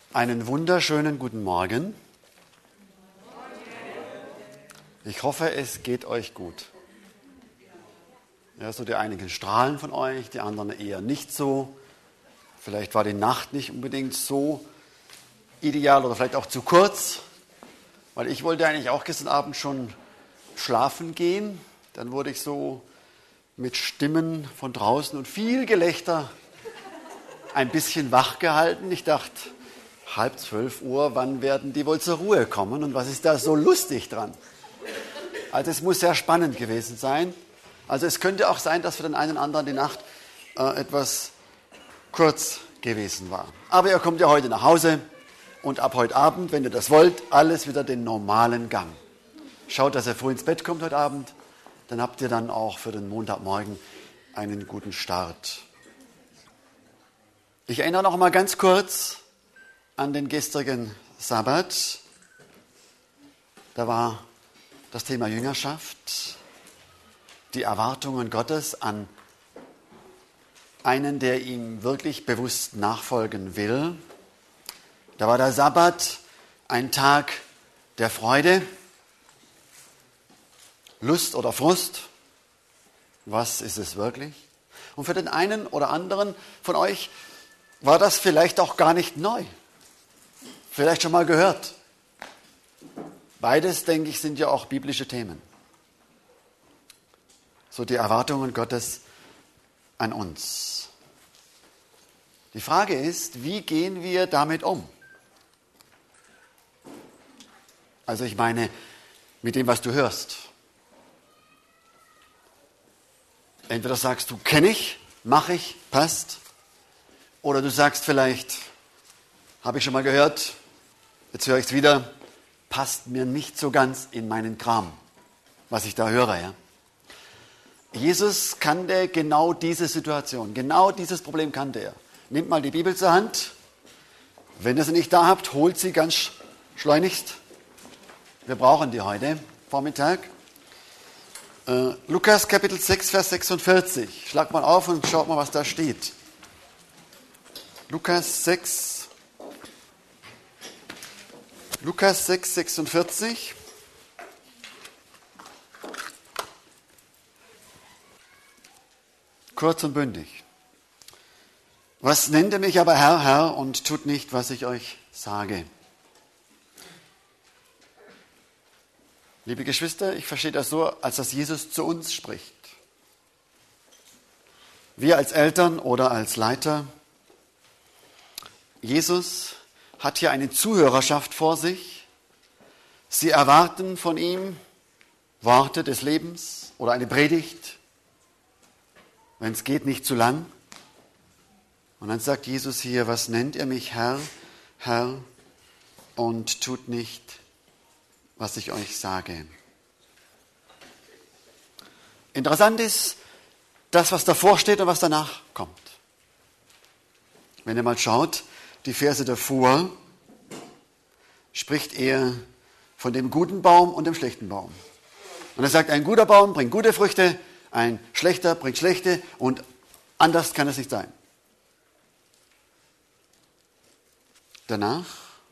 Einen wunderschönen guten Morgen. Ich hoffe, es geht euch gut. Ja, so die einigen strahlen von euch, die anderen eher nicht so. Vielleicht war die Nacht nicht unbedingt so ideal oder vielleicht auch zu kurz, weil ich wollte eigentlich auch gestern Abend schon schlafen gehen. Dann wurde ich so mit Stimmen von draußen und viel Gelächter ein bisschen wach gehalten. Ich dachte, 11:30, wann werden die wohl zur Ruhe kommen und was ist da so lustig dran? Also es muss sehr spannend gewesen sein. Also es könnte auch sein, dass für den einen oder anderen die Nacht etwas kurz gewesen war. Aber ihr kommt ja heute nach Hause und ab heute Abend, wenn ihr das wollt, alles wieder den normalen Gang. Schaut, dass ihr früh ins Bett kommt heute Abend, dann habt ihr dann auch für den Montagmorgen einen guten Start. Ich erinnere noch mal ganz kurz an den gestrigen Sabbat. Da war das Thema Jüngerschaft, die Erwartungen Gottes an einen, der ihm wirklich bewusst nachfolgen will. Da war der Sabbat ein Tag der Freude, Lust oder Frust. Was ist es wirklich? Und für den einen oder anderen von euch war das vielleicht auch gar nicht neu. Vielleicht schon mal gehört. Beides, denke ich, sind ja auch biblische Themen. So die Erwartungen Gottes an uns. Die Frage ist, wie gehen wir damit um? Also ich meine, mit dem, was du hörst. Entweder sagst du, kenne ich, mache ich, passt. Oder du sagst vielleicht, habe ich schon mal gehört, jetzt höre ich es wieder, passt mir nicht so ganz in meinen Kram, was ich da höre. Ja? Jesus kannte genau diese Situation, genau dieses Problem kannte er. Nehmt mal die Bibel zur Hand. Wenn ihr sie nicht da habt, holt sie ganz schleunigst. Wir brauchen die heute Vormittag. Lukas Kapitel 6, Vers 46. Schlag mal auf und schaut mal, was da steht. Lukas 6, 46. Kurz und bündig. Was nennt ihr mich aber Herr, Herr, und tut nicht, was ich euch sage? Liebe Geschwister, ich verstehe das so, als dass Jesus zu uns spricht. Wir als Eltern oder als Leiter, Jesus hat hier eine Zuhörerschaft vor sich. Sie erwarten von ihm Worte des Lebens oder eine Predigt, wenn es geht, nicht zu lang. Und dann sagt Jesus hier, was nennt ihr mich Herr, Herr, und tut nicht, was ich euch sage. Interessant ist das, was davor steht und was danach kommt. Wenn ihr mal schaut, die Verse davor spricht er von dem guten Baum und dem schlechten Baum. Und er sagt, ein guter Baum bringt gute Früchte, ein schlechter bringt schlechte und anders kann es nicht sein. Danach,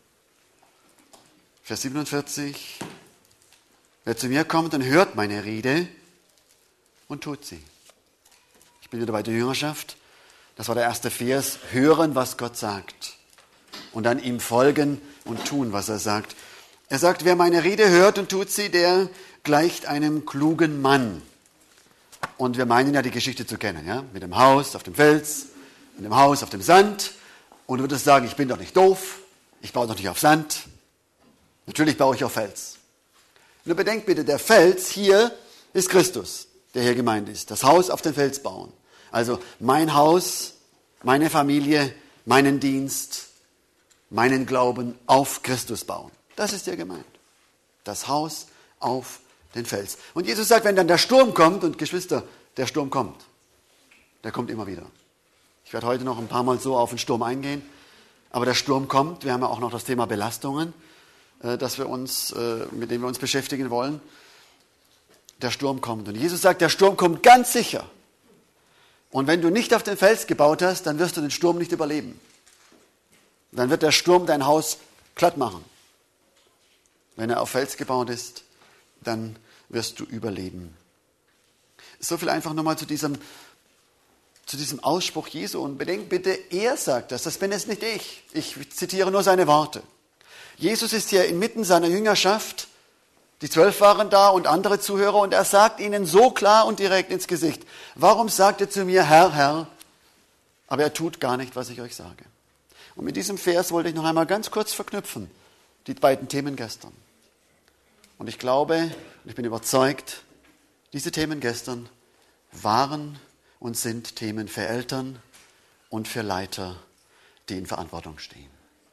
Vers 47, wer zu mir kommt und hört meine Rede und tut sie. Ich bin wieder bei der Jüngerschaft. Das war der erste Vers, hören, was Gott sagt. Und dann ihm folgen und tun, was er sagt. Er sagt, wer meine Rede hört und tut sie, der gleicht einem klugen Mann. Und wir meinen ja, die Geschichte zu kennen, ja? Mit dem Haus auf dem Fels, mit dem Haus auf dem Sand. Und du würdest sagen, ich bin doch nicht doof, ich baue doch nicht auf Sand. Natürlich baue ich auf Fels. Nur bedenkt bitte, der Fels hier ist Christus, der hier gemeint ist. Das Haus auf den Fels bauen. Also mein Haus, meine Familie, meinen Dienst, meinen Glauben auf Christus bauen. Das ist hier gemeint. Das Haus auf den Fels. Und Jesus sagt, wenn dann der Sturm kommt, und Geschwister, der Sturm kommt. Der kommt immer wieder. Ich werde heute noch ein paar Mal so auf den Sturm eingehen. Aber der Sturm kommt. Wir haben ja auch noch das Thema Belastungen, mit dem wir uns beschäftigen wollen. Der Sturm kommt. Und Jesus sagt, der Sturm kommt ganz sicher. Und wenn du nicht auf den Fels gebaut hast, dann wirst du den Sturm nicht überleben. Dann wird der Sturm dein Haus glatt machen. Wenn er auf Fels gebaut ist, dann wirst du überleben. So viel einfach nochmal zu diesem Ausspruch Jesu. Und bedenkt bitte, er sagt das bin jetzt nicht ich. Ich zitiere nur seine Worte. Jesus ist hier inmitten seiner Jüngerschaft. Die 12 waren da und andere Zuhörer. Und er sagt ihnen so klar und direkt ins Gesicht: Warum sagt ihr zu mir, Herr, Herr, aber er tut gar nicht, was ich euch sage? Und mit diesem Vers wollte ich noch einmal ganz kurz verknüpfen, die beiden Themen gestern. Und ich glaube, und ich bin überzeugt, diese Themen gestern waren und sind Themen für Eltern und für Leiter, die in Verantwortung stehen.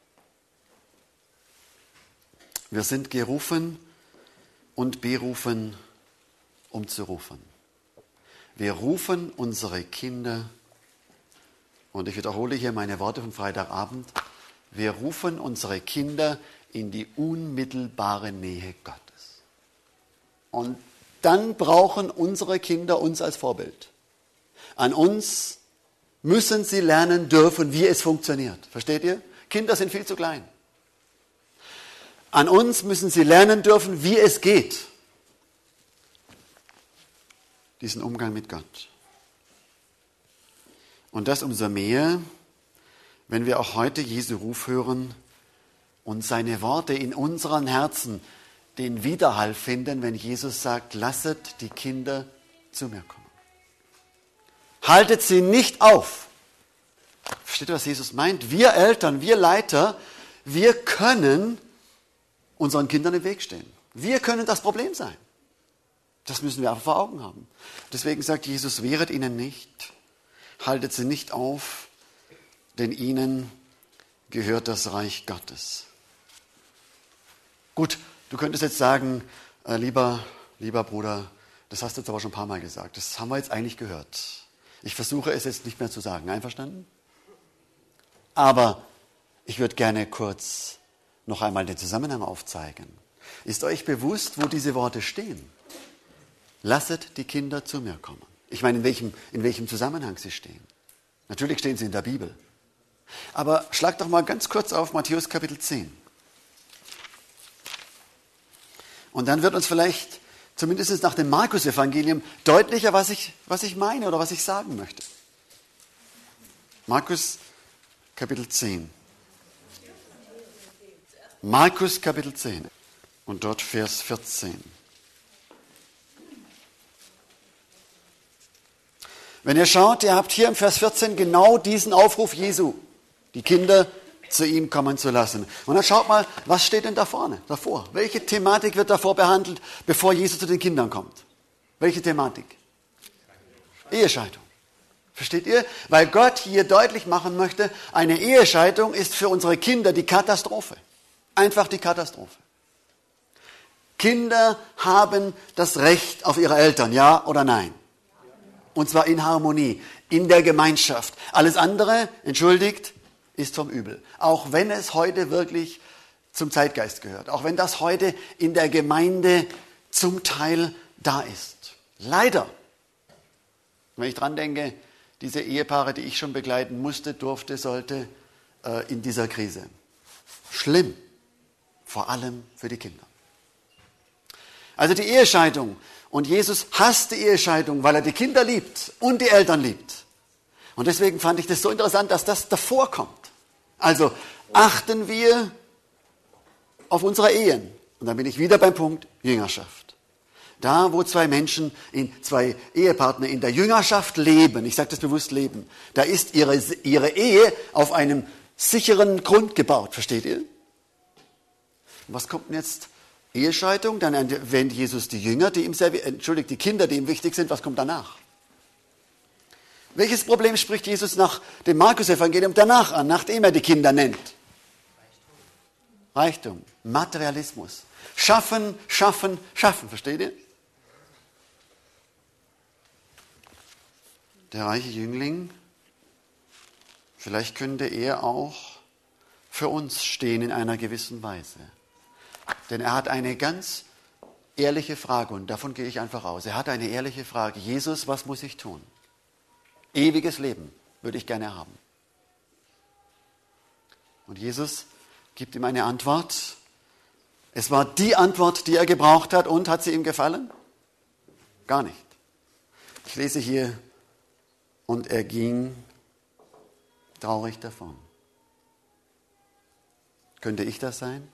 Wir sind gerufen und berufen, um zu rufen. Wir rufen unsere Kinder, und ich wiederhole hier meine Worte von Freitagabend, wir rufen unsere Kinder in die unmittelbare Nähe Gottes. Und dann brauchen unsere Kinder uns als Vorbild. An uns müssen sie lernen dürfen, wie es funktioniert. Versteht ihr? Kinder sind viel zu klein. An uns müssen sie lernen dürfen, wie es geht. Diesen Umgang mit Gott. Und das umso mehr, wenn wir auch heute Jesu Ruf hören und seine Worte in unseren Herzen den Widerhall finden, wenn Jesus sagt, lasset die Kinder zu mir kommen. Haltet sie nicht auf. Versteht ihr, was Jesus meint? Wir Eltern, wir Leiter, wir können unseren Kindern im Weg stehen. Wir können das Problem sein. Das müssen wir einfach vor Augen haben. Deswegen sagt Jesus, wehret ihnen nicht, haltet sie nicht auf, denn ihnen gehört das Reich Gottes. Gut, du könntest jetzt sagen, lieber Bruder, das hast du jetzt aber schon ein paar Mal gesagt. Das haben wir jetzt eigentlich gehört. Ich versuche es jetzt nicht mehr zu sagen. Einverstanden? Aber ich würde gerne kurz noch einmal den Zusammenhang aufzeigen. Ist euch bewusst, wo diese Worte stehen? Lasset die Kinder zu mir kommen. Ich meine, in welchem Zusammenhang sie stehen. Natürlich stehen sie in der Bibel. Aber schlag doch mal ganz kurz auf Matthäus Kapitel 10. Und dann wird uns vielleicht, zumindest nach dem Markus-Evangelium, deutlicher, was ich meine oder was ich sagen möchte. Markus Kapitel 10. Markus Kapitel 10. Und dort Vers 14. Wenn ihr schaut, ihr habt hier im Vers 14 genau diesen Aufruf Jesu, die Kinder zu ihm kommen zu lassen. Und dann schaut mal, was steht denn da vorne, davor? Welche Thematik wird davor behandelt, bevor Jesus zu den Kindern kommt? Welche Thematik? Ehescheidung. Versteht ihr? Weil Gott hier deutlich machen möchte, eine Ehescheidung ist für unsere Kinder die Katastrophe. Einfach die Katastrophe. Kinder haben das Recht auf ihre Eltern, ja oder nein? Und zwar in Harmonie, in der Gemeinschaft. Alles andere, entschuldigt, ist vom Übel. Auch wenn es heute wirklich zum Zeitgeist gehört. Auch wenn das heute in der Gemeinde zum Teil da ist. Leider. Wenn ich dran denke, diese Ehepaare, die ich schon begleiten musste, durfte, sollte, in dieser Krise. Schlimm. Vor allem für die Kinder. Also die Ehescheidung. Und Jesus hasst die Ehescheidung, weil er die Kinder liebt und die Eltern liebt. Und deswegen fand ich das so interessant, dass das davor kommt. Also achten wir auf unsere Ehen. Und dann bin ich wieder beim Punkt Jüngerschaft. Da, wo zwei Ehepartner in der Jüngerschaft leben, ich sage das bewusst leben, da ist ihre Ehe auf einem sicheren Grund gebaut. Versteht ihr? Und was kommt denn jetzt? Ehescheidung, dann erwähnt Jesus die Kinder, die ihm wichtig sind. Was kommt danach? Welches Problem spricht Jesus nach dem Markus-Evangelium danach an, nachdem er die Kinder nennt? Reichtum, Materialismus. Schaffen, schaffen, schaffen. Versteht ihr? Der reiche Jüngling, vielleicht könnte er auch für uns stehen in einer gewissen Weise. Denn er hat eine ganz ehrliche Frage und davon gehe ich einfach aus. Er hat eine ehrliche Frage. Jesus, was muss ich tun? Ewiges Leben würde ich gerne haben. Und Jesus gibt ihm eine Antwort. Es war die Antwort, die er gebraucht hat, und hat sie ihm gefallen? Gar nicht. Ich lese hier, und er ging traurig davon. Könnte ich das sein?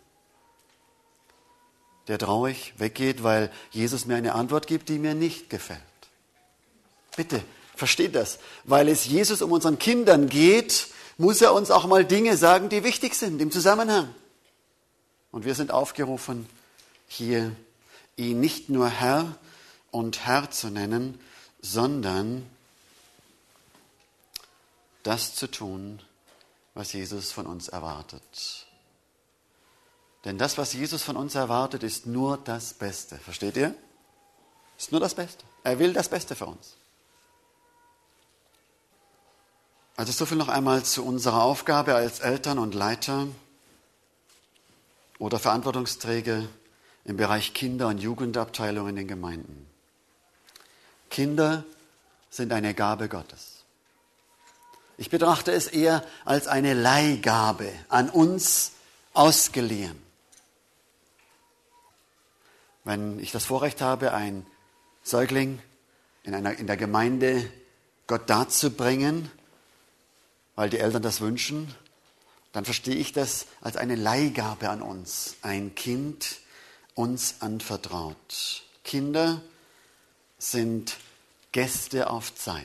Der traurig weggeht, weil Jesus mir eine Antwort gibt, die mir nicht gefällt. Bitte, versteht das. Weil es Jesus um unseren Kindern geht, muss er uns auch mal Dinge sagen, die wichtig sind im Zusammenhang. Und wir sind aufgerufen, hier ihn nicht nur Herr und Herr zu nennen, sondern das zu tun, was Jesus von uns erwartet. Denn das, was Jesus von uns erwartet, ist nur das Beste. Versteht ihr? Ist nur das Beste. Er will das Beste für uns. Also so viel noch einmal zu unserer Aufgabe als Eltern und Leiter oder Verantwortungsträger im Bereich Kinder- und Jugendabteilung in den Gemeinden. Kinder sind eine Gabe Gottes. Ich betrachte es eher als eine Leihgabe, an uns ausgeliehen. Wenn ich das Vorrecht habe, ein Säugling in der Gemeinde Gott darzubringen, weil die Eltern das wünschen, dann verstehe ich das als eine Leihgabe an uns. Ein Kind uns anvertraut. Kinder sind Gäste auf Zeit.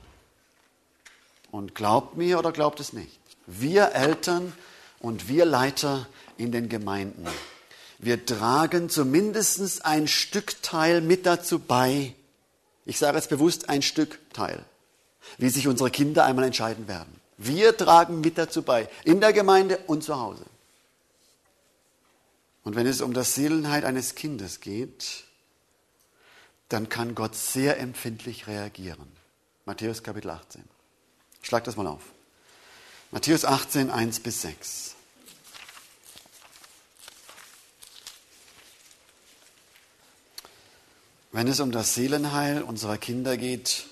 Und glaubt mir oder glaubt es nicht, wir Eltern und wir Leiter in den Gemeinden, wir tragen zumindest ein Stückteil mit dazu bei, ich sage jetzt bewusst ein Stückteil, wie sich unsere Kinder einmal entscheiden werden. Wir tragen mit dazu bei, in der Gemeinde und zu Hause. Und wenn es um das Seelenheil eines Kindes geht, dann kann Gott sehr empfindlich reagieren. Matthäus Kapitel 18. Schlag das mal auf. Matthäus 18, 1-6. Wenn es um das Seelenheil unserer Kinder geht,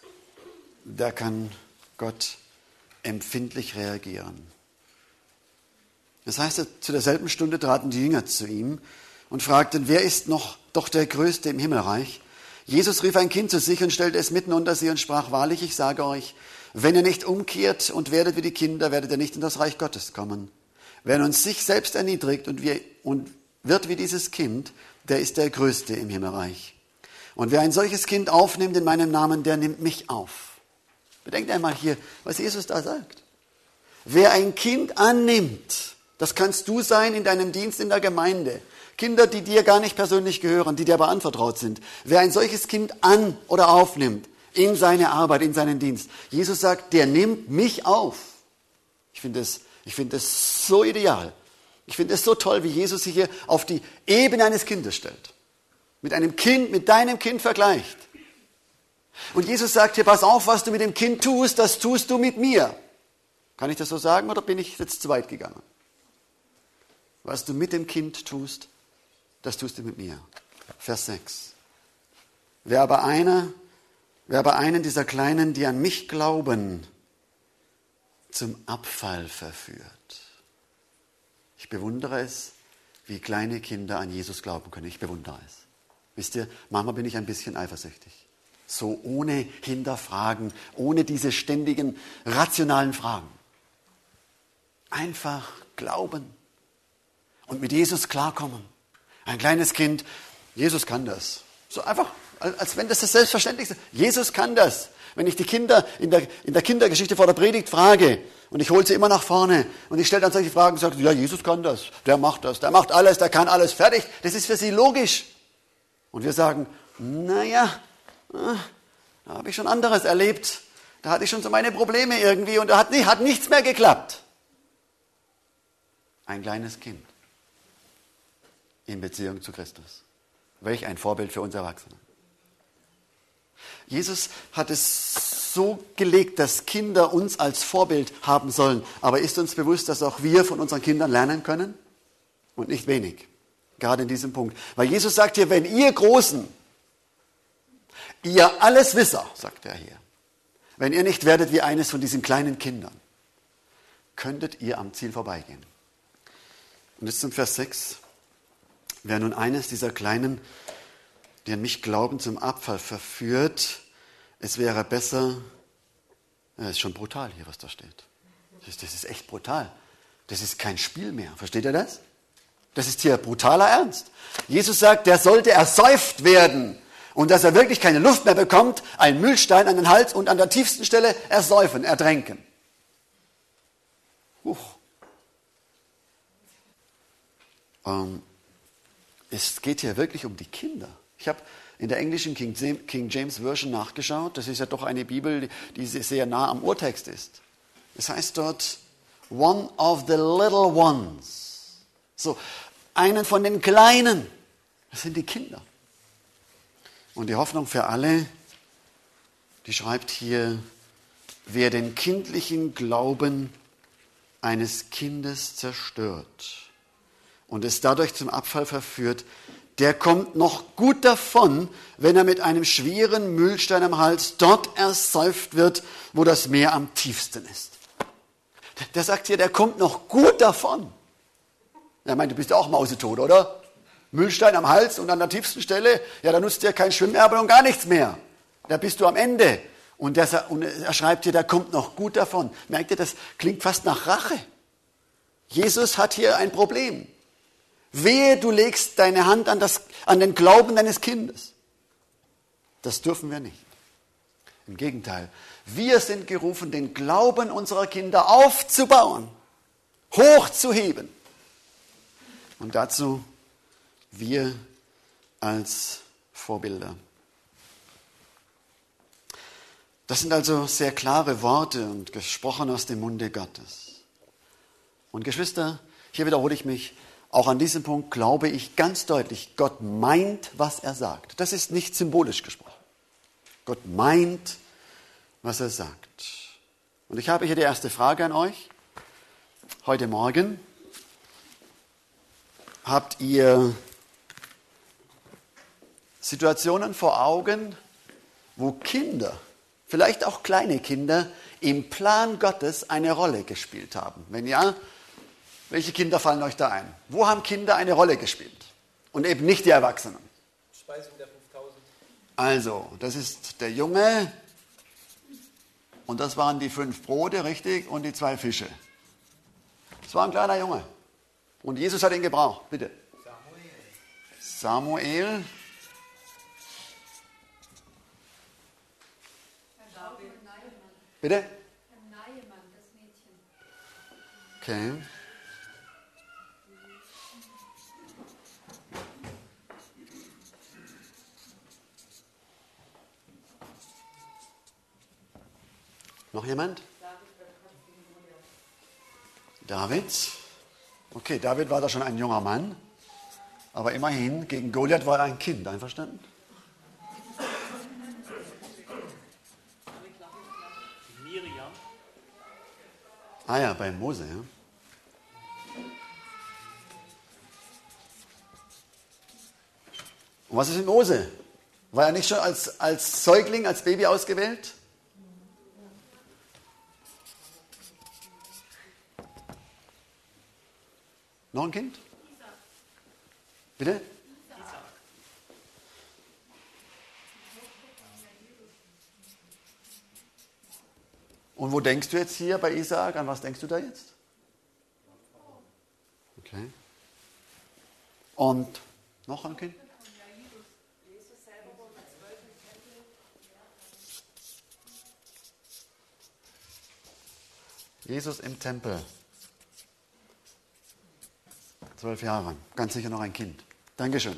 da kann Gott empfindlich reagieren. Das heißt, zu derselben Stunde traten die Jünger zu ihm und fragten, wer ist doch der Größte im Himmelreich? Jesus rief ein Kind zu sich und stellte es mitten unter sie und sprach, wahrlich, ich sage euch, wenn ihr nicht umkehrt und werdet wie die Kinder, werdet ihr nicht in das Reich Gottes kommen. Wer nun sich selbst erniedrigt und wird wie dieses Kind, der ist der Größte im Himmelreich. Und wer ein solches Kind aufnimmt in meinem Namen, der nimmt mich auf. Bedenkt einmal hier, was Jesus da sagt. Wer ein Kind annimmt, das kannst du sein in deinem Dienst in der Gemeinde. Kinder, die dir gar nicht persönlich gehören, die dir aber anvertraut sind. Wer ein solches Kind an- oder aufnimmt in seine Arbeit, in seinen Dienst. Jesus sagt, der nimmt mich auf. Ich finde es so ideal. Ich finde es so toll, wie Jesus sich hier auf die Ebene eines Kindes stellt. Mit einem Kind, mit deinem Kind vergleicht. Und Jesus sagt hier, pass auf, was du mit dem Kind tust, das tust du mit mir. Kann ich das so sagen oder bin ich jetzt zu weit gegangen? Was du mit dem Kind tust, das tust du mit mir. Vers 6. Wer aber einen dieser Kleinen, die an mich glauben, zum Abfall verführt. Ich bewundere es, wie kleine Kinder an Jesus glauben können. Ich bewundere es. Wisst ihr, manchmal bin ich ein bisschen eifersüchtig. So ohne Hinterfragen, ohne diese ständigen rationalen Fragen. Einfach glauben und mit Jesus klarkommen. Ein kleines Kind, Jesus kann das. So einfach, als wenn das Selbstverständlichste ist. Jesus kann das. Wenn ich die Kinder in der Kindergeschichte vor der Predigt frage und ich hole sie immer nach vorne und ich stelle dann solche Fragen und sage, ja, Jesus kann das, der macht alles, der kann alles, fertig. Das ist für sie logisch. Und wir sagen, naja, da habe ich schon anderes erlebt. Da hatte ich schon so meine Probleme irgendwie und da hat nichts mehr geklappt. Ein kleines Kind in Beziehung zu Christus. Welch ein Vorbild für uns Erwachsene. Jesus hat es so gelegt, dass Kinder uns als Vorbild haben sollen. Aber ist uns bewusst, dass auch wir von unseren Kindern lernen können? Und nicht wenig. Gerade in diesem Punkt. Weil Jesus sagt hier, wenn ihr Großen, ihr alles Wisser, sagt er hier, wenn ihr nicht werdet wie eines von diesen kleinen Kindern, könntet ihr am Ziel vorbeigehen. Und jetzt zum Vers 6. Wer nun eines dieser Kleinen, die an mich glauben, zum Abfall verführt, es wäre besser, das ist schon brutal hier, was da steht. Das ist echt brutal. Das ist kein Spiel mehr. Versteht ihr das? Das ist hier brutaler Ernst. Jesus sagt, der sollte ersäuft werden. Und dass er wirklich keine Luft mehr bekommt, einen Mühlstein an den Hals und an der tiefsten Stelle ersäufen, ertränken. Es geht hier wirklich um die Kinder. Ich habe in der englischen King James Version nachgeschaut. Das ist ja doch eine Bibel, die sehr nah am Urtext ist. Es heißt dort, one of the little ones. So, einen von den Kleinen. Das sind die Kinder. Und die Hoffnung für alle, die schreibt hier, wer den kindlichen Glauben eines Kindes zerstört und es dadurch zum Abfall verführt, der kommt noch gut davon, wenn er mit einem schweren Mühlstein am Hals dort ersäuft wird, wo das Meer am tiefsten ist. Der sagt hier, der kommt noch gut davon. Er meint, du bist ja auch mausetot, oder? Mühlstein am Hals und an der tiefsten Stelle, ja, da nutzt dir kein Schwimmerbe und gar nichts mehr. Da bist du am Ende. Und er schreibt hier, der kommt noch gut davon. Merkt ihr, das klingt fast nach Rache. Jesus hat hier ein Problem. Wehe, du legst deine Hand an den Glauben deines Kindes. Das dürfen wir nicht. Im Gegenteil, wir sind gerufen, den Glauben unserer Kinder aufzubauen, hochzuheben. Und dazu wir als Vorbilder. Das sind also sehr klare Worte und gesprochen aus dem Munde Gottes. Und Geschwister, hier wiederhole ich mich, auch an diesem Punkt glaube ich ganz deutlich, Gott meint, was er sagt. Das ist nicht symbolisch gesprochen. Gott meint, was er sagt. Und ich habe hier die erste Frage an euch. Heute Morgen habt ihr Situationen vor Augen, wo Kinder, vielleicht auch kleine Kinder, im Plan Gottes eine Rolle gespielt haben? Wenn ja, welche Kinder fallen euch da ein? Wo haben Kinder eine Rolle gespielt? Und eben nicht die Erwachsenen. Speisung der 5000. Also, das ist der Junge und das waren die 5 Brote, richtig, und die 2 Fische. Das war ein kleiner Junge. Und Jesus hat ihn gebraucht, bitte. Samuel. Bitte? Das Mädchen. Okay. Noch jemand? David. Okay, David war da schon ein junger Mann. Aber immerhin, gegen Goliath war er ein Kind. Einverstanden? Miriam. Ah ja, bei Mose, ja. Und was ist mit Mose? War er nicht schon als Säugling, als Baby ausgewählt? Noch ein Kind? Bitte? Und wo denkst du jetzt hier bei Isaak? An was denkst du da jetzt? Okay. Und noch ein Kind? Jesus im Tempel. 12 Jahre, ganz sicher noch ein Kind. Dankeschön.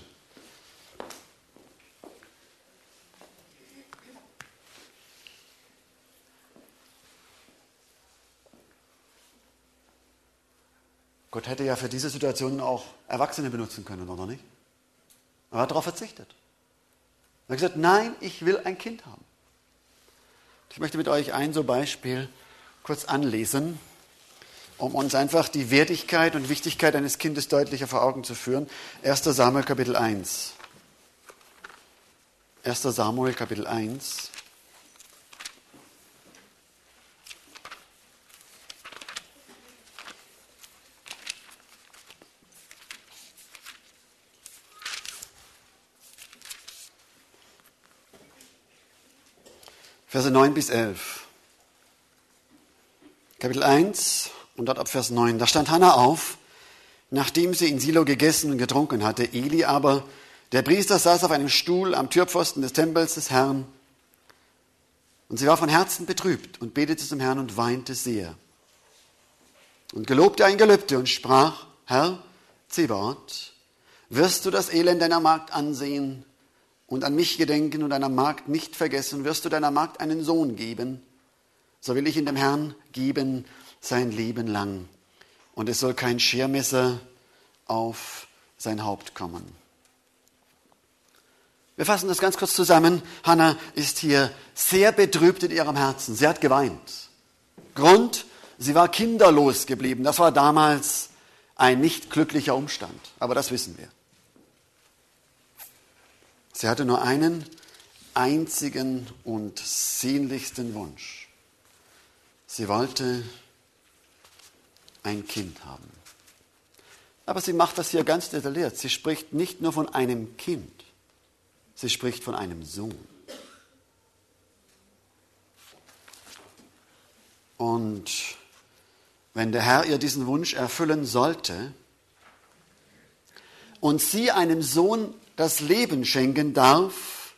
Gott hätte ja für diese Situation auch Erwachsene benutzen können, oder nicht? Aber er hat darauf verzichtet. Er hat gesagt, nein, ich will ein Kind haben. Ich möchte mit euch ein so Beispiel kurz anlesen, um uns einfach die Wertigkeit und Wichtigkeit eines Kindes deutlicher vor Augen zu führen. 1. Samuel Kapitel 1. 1. Samuel Kapitel 1. Verse 9 bis 11. Kapitel 1 und dort ab Vers 9. Da stand Hannah auf, nachdem sie in Silo gegessen und getrunken hatte. Eli aber, der Priester, saß auf einem Stuhl am Türpfosten des Tempels des Herrn. Und sie war von Herzen betrübt und betete zum Herrn und weinte sehr. Und gelobte ein Gelübde und sprach, Herr Zebaoth, wirst du das Elend deiner Magd ansehen und an mich gedenken und deiner Magd nicht vergessen, wirst du deiner Magd einen Sohn geben, so will ich ihn dem Herrn geben sein Leben lang. Und es soll kein Schermesser auf sein Haupt kommen. Wir fassen das ganz kurz zusammen. Hannah ist hier sehr betrübt in ihrem Herzen. Sie hat geweint. Grund, sie war kinderlos geblieben. Das war damals ein nicht glücklicher Umstand. Aber das wissen wir. Sie hatte nur einen einzigen und sehnlichsten Wunsch. Sie wollte ein Kind haben. Aber sie macht das hier ganz detailliert. Sie spricht nicht nur von einem Kind. Sie spricht von einem Sohn. Und wenn der Herr ihr diesen Wunsch erfüllen sollte und sie einem Sohn das Leben schenken darf,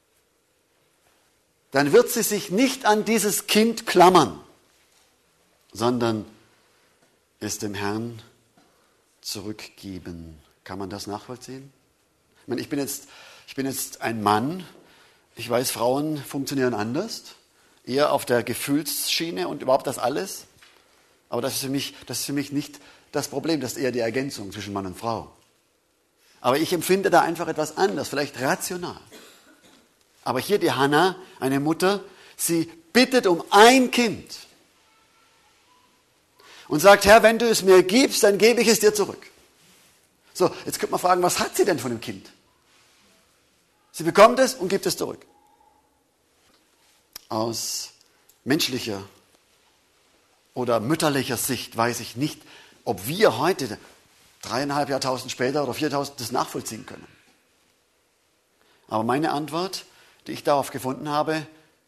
dann wird sie sich nicht an dieses Kind klammern, sondern es dem Herrn zurückgeben. Kann man das nachvollziehen? Ich meine, ich bin jetzt ein Mann. Ich weiß, Frauen funktionieren anders, eher auf der Gefühlsschiene und überhaupt das alles. Aber das ist für mich nicht das Problem, das ist eher die Ergänzung zwischen Mann und Frau. Aber ich empfinde da einfach etwas anders, vielleicht rational. Aber hier die Hannah, eine Mutter, sie bittet um ein Kind und sagt, Herr, wenn du es mir gibst, dann gebe ich es dir zurück. So, jetzt könnte man fragen, was hat sie denn von dem Kind? Sie bekommt es und gibt es zurück. Aus menschlicher oder mütterlicher Sicht weiß ich nicht, ob wir heute 3.500 Jahrtausend später oder 4.000 das nachvollziehen können. Aber meine Antwort, die ich darauf gefunden habe,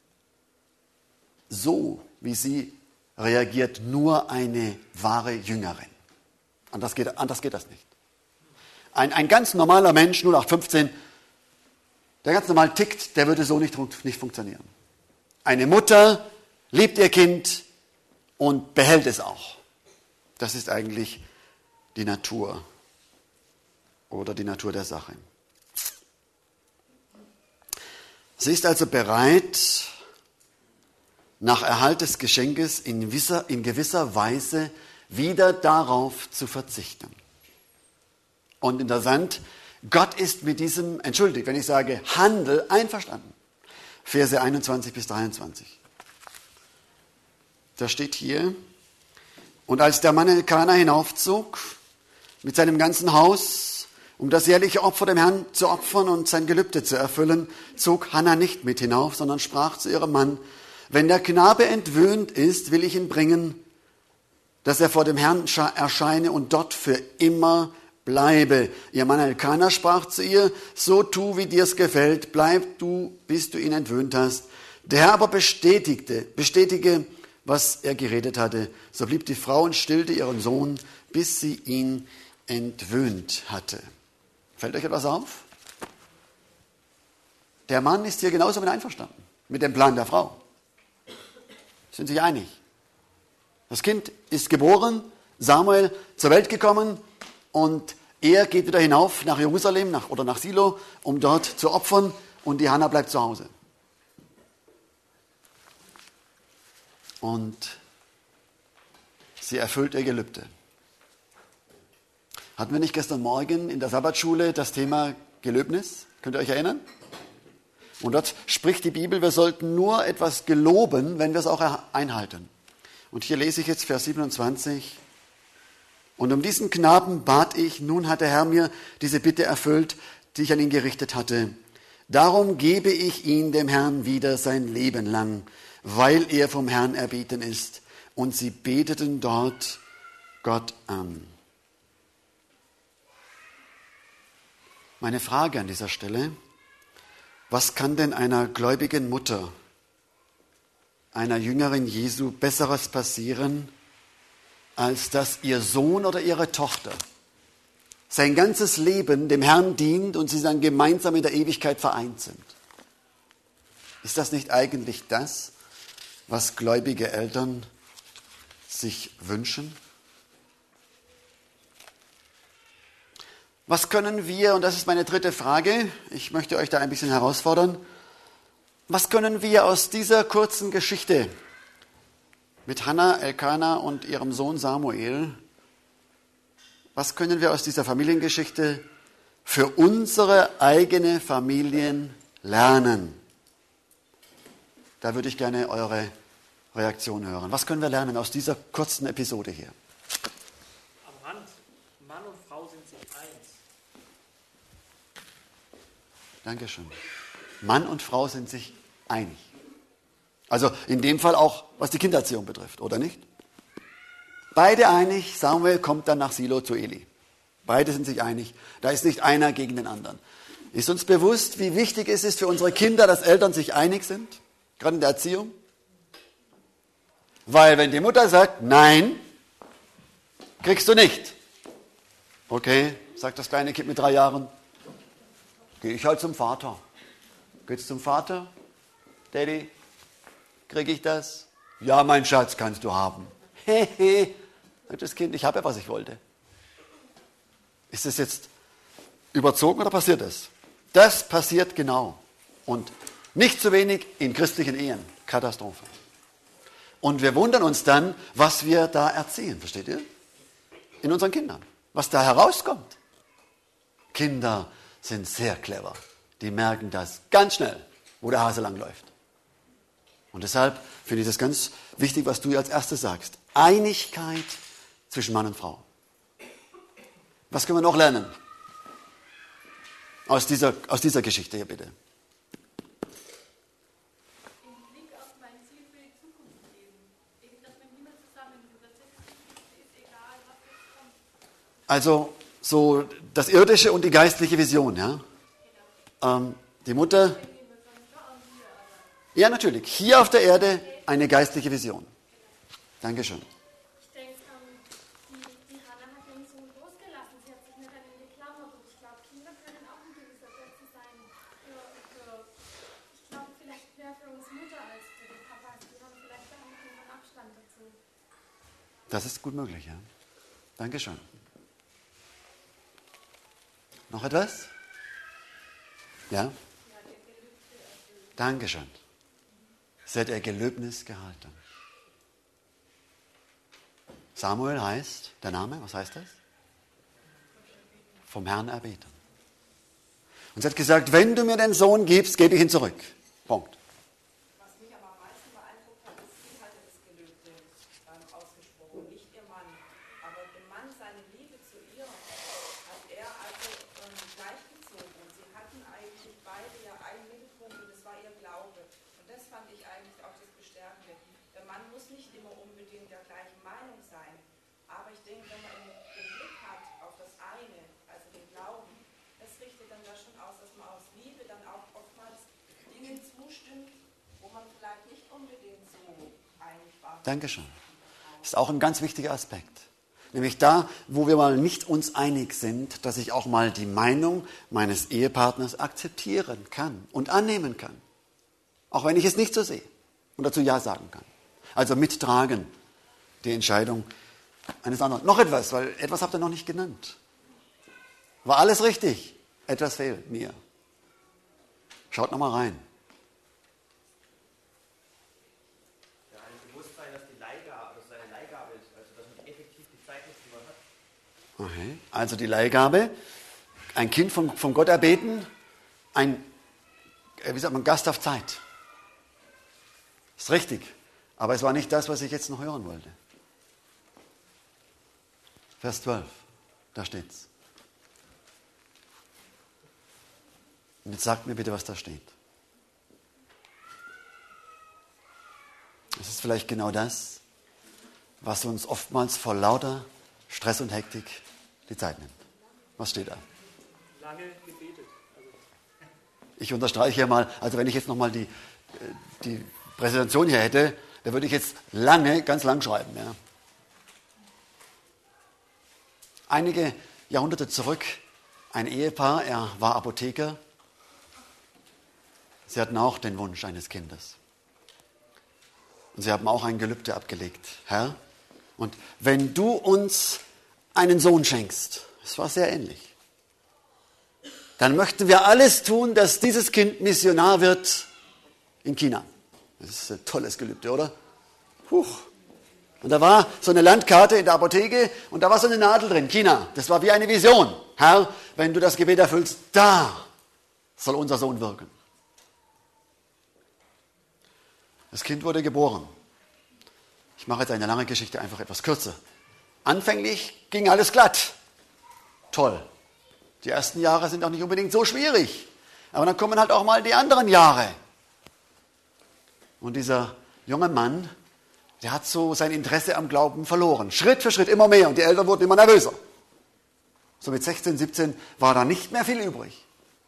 so wie sie reagiert nur eine wahre Jüngerin. Anders geht das nicht. Ein ganz normaler Mensch, 0815, der ganz normal tickt, der würde so nicht funktionieren. Eine Mutter liebt ihr Kind und behält es auch. Das ist eigentlich die Natur oder die Natur der Sache. Sie ist also bereit, nach Erhalt des Geschenkes in gewisser Weise wieder darauf zu verzichten. Und interessant, Gott ist mit diesem, entschuldigt, wenn ich sage Handel, einverstanden. Verse 21 bis 23. Da steht hier, und als der Mann Elkanah hinaufzog mit seinem ganzen Haus, um das jährliche Opfer dem Herrn zu opfern und sein Gelübde zu erfüllen, zog Hannah nicht mit hinauf, sondern sprach zu ihrem Mann, wenn der Knabe entwöhnt ist, will ich ihn bringen, dass er vor dem Herrn erscheine und dort für immer bleibe. Ihr Mann Elkanah sprach zu ihr, so tu, wie dir's gefällt, bleib du, bis du ihn entwöhnt hast. Der Herr aber bestätige, was er geredet hatte. So blieb die Frau und stillte ihren Sohn, bis sie ihn entwöhnt hatte. Fällt euch etwas auf? Der Mann ist hier genauso mit einverstanden, mit dem Plan der Frau. Sind sich einig? Das Kind ist geboren, Samuel zur Welt gekommen und er geht wieder hinauf nach Jerusalem oder nach Silo, um dort zu opfern und die Hannah bleibt zu Hause. Und sie erfüllt ihr Gelübde. Hatten wir nicht gestern Morgen in der Sabbatschule das Thema Gelöbnis? Könnt ihr euch erinnern? Und dort spricht die Bibel, wir sollten nur etwas geloben, wenn wir es auch einhalten. Und hier lese ich jetzt Vers 27. Und um diesen Knaben bat ich, nun hat der Herr mir diese Bitte erfüllt, die ich an ihn gerichtet hatte. Darum gebe ich ihn dem Herrn wieder sein Leben lang, weil er vom Herrn erbeten ist. Und sie beteten dort Gott an. Meine Frage an dieser Stelle, was kann denn einer gläubigen Mutter einer Jüngerin Jesu Besseres passieren, als dass ihr Sohn oder ihre Tochter sein ganzes Leben dem Herrn dient und sie dann gemeinsam in der Ewigkeit vereint sind? Ist das nicht eigentlich das, was gläubige Eltern sich wünschen? Was können wir, und das ist meine dritte Frage, ich möchte euch da ein bisschen herausfordern, was können wir aus dieser kurzen Geschichte mit Hannah, Elkana und ihrem Sohn Samuel, was können wir aus dieser Familiengeschichte für unsere eigene Familien lernen? Da würde ich gerne eure Reaktion hören. Was können wir lernen aus dieser kurzen Episode hier? Am Rand, Mann und Frau sind sich eins. Dankeschön. Mann und Frau sind sich einig. Also in dem Fall auch, was die Kindererziehung betrifft, oder nicht? Beide einig, Samuel kommt dann nach Silo zu Eli. Beide sind sich einig, da ist nicht einer gegen den anderen. Ist uns bewusst, wie wichtig es ist für unsere Kinder, dass Eltern sich einig sind, gerade in der Erziehung? Weil wenn die Mutter sagt, nein, kriegst du nicht. Okay, sagt das kleine Kind mit 3 Jahren, gehe ich halt zum Vater. Geht's zum Vater? Daddy, kriege ich das? Ja, mein Schatz, kannst du haben. Hehe, sagt das Kind, ich habe ja, was ich wollte. Ist das jetzt überzogen oder passiert das? Das passiert genau. Und nicht zu wenig in christlichen Ehen. Katastrophe. Und wir wundern uns dann, was wir da erziehen, versteht ihr? In unseren Kindern. Was da herauskommt. Kinder sind sehr clever. Die merken das ganz schnell, wo der Hase langläuft. Und deshalb finde ich das ganz wichtig, was du als erstes sagst. Einigkeit zwischen Mann und Frau. Was können wir noch lernen? Aus dieser Geschichte hier bitte. Den Blick auf mein Ziel für die Zukunft geben. Eben, dass man immer zusammen sind. Das ist egal, was jetzt kommt. Also so das Irdische und die geistliche Vision, ja? Die Mutter, ja natürlich, hier auf der Erde eine geistliche Vision. Dankeschön. Ich denke, die Hannah hat den Sohn losgelassen. Sie hat sich nicht an ihn geklammert. Und ich glaube, Kinder können auch ein gewisser Götze sein. Ich glaube, vielleicht mehr für uns Mutter als für die Papas. Die haben vielleicht auch einen Abstand dazu. Das ist gut möglich, ja. Dankeschön. Noch etwas? Ja? Dankeschön. Sie hat ihr Gelöbnis gehalten. Samuel heißt, der Name, was heißt das? Vom Herrn erbeten. Und sie hat gesagt, wenn du mir den Sohn gibst, gebe ich ihn zurück. Punkt. Was mich aber am meisten beeindruckt hat, ist, sie hatte das Gelübde ausgesprochen, nicht ihr Mann. Aber dem Mann seine Liebe zu ihr hat er also gleichgezogen. Und sie hatten eigentlich beide ja einen Mittelpunkt und das war ihr Glaube. Und das fand ich eigentlich auch das Bestärkende. Der Mann muss nicht immer unbedingt der gleichen Meinung sein. Aber ich denke, wenn man den Blick hat auf das eine, also den Glauben, das richtet dann da schon aus, dass man aus Liebe dann auch oftmals Dingen zustimmt, wo man vielleicht nicht unbedingt so einig war. Dankeschön. Das ist auch ein ganz wichtiger Aspekt. Nämlich da, wo wir mal nicht uns einig sind, dass ich auch mal die Meinung meines Ehepartners akzeptieren kann und annehmen kann. Auch wenn ich es nicht so sehe und dazu Ja sagen kann. Also mittragen die Entscheidung eines anderen. Noch etwas, weil etwas habt ihr noch nicht genannt. War alles richtig? Etwas fehlt mir. Schaut nochmal rein. Ja, ein Bewusstsein, dass die Leihgabe, dass seine Leihgabe ist, also dass man effektiv die Zeit nutzt, die man hat. Okay. Also die Leihgabe, ein Kind von Gott erbeten, ein, wie sagt man, Gast auf Zeit. Ist richtig, aber es war nicht das, was ich jetzt noch hören wollte. Vers 12, da steht's. Und jetzt sagt mir bitte, was da steht. Es ist vielleicht genau das, was uns oftmals vor lauter Stress und Hektik die Zeit nimmt. Was steht da? Lange gebetet. Ich unterstreiche hier mal, also wenn ich jetzt nochmal die Präsentation hier hätte, da würde ich jetzt ganz lang schreiben. Ja. Einige Jahrhunderte zurück, ein Ehepaar, er war Apotheker. Sie hatten auch den Wunsch eines Kindes. Und sie haben auch ein Gelübde abgelegt. Herr, und wenn du uns einen Sohn schenkst, es war sehr ähnlich, dann möchten wir alles tun, dass dieses Kind Missionar wird in China. Das ist ein tolles Gelübde, oder? Huch. Und da war so eine Landkarte in der Apotheke und da war so eine Nadel drin, China. Das war wie eine Vision. Herr, wenn du das Gebet erfüllst, da soll unser Sohn wirken. Das Kind wurde geboren. Ich mache jetzt eine lange Geschichte einfach etwas kürzer. Anfänglich ging alles glatt. Toll. Die ersten Jahre sind auch nicht unbedingt so schwierig. Aber dann kommen halt auch mal die anderen Jahre. Und dieser junge Mann, der hat so sein Interesse am Glauben verloren. Schritt für Schritt immer mehr. Und die Eltern wurden immer nervöser. So mit 16, 17 war da nicht mehr viel übrig.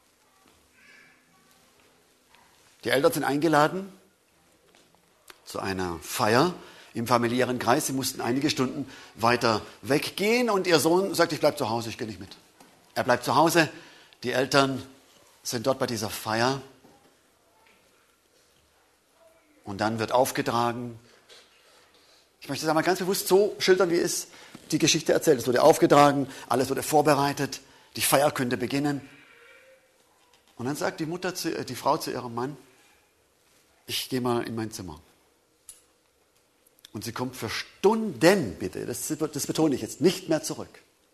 Die Eltern sind eingeladen zu einer Feier im familiären Kreis. Sie mussten einige Stunden weiter weggehen und ihr Sohn sagt, ich bleibe zu Hause, ich gehe nicht mit. Er bleibt zu Hause, die Eltern sind dort bei dieser Feier und dann wird aufgetragen. Ich möchte es einmal ganz bewusst so schildern, wie es die Geschichte erzählt. Es wurde aufgetragen, alles wurde vorbereitet, die Feier könnte beginnen. Und dann sagt die Frau zu ihrem Mann, ich gehe mal in mein Zimmer. Und sie kommt für Stunden, bitte, das betone ich jetzt, nicht mehr zurück.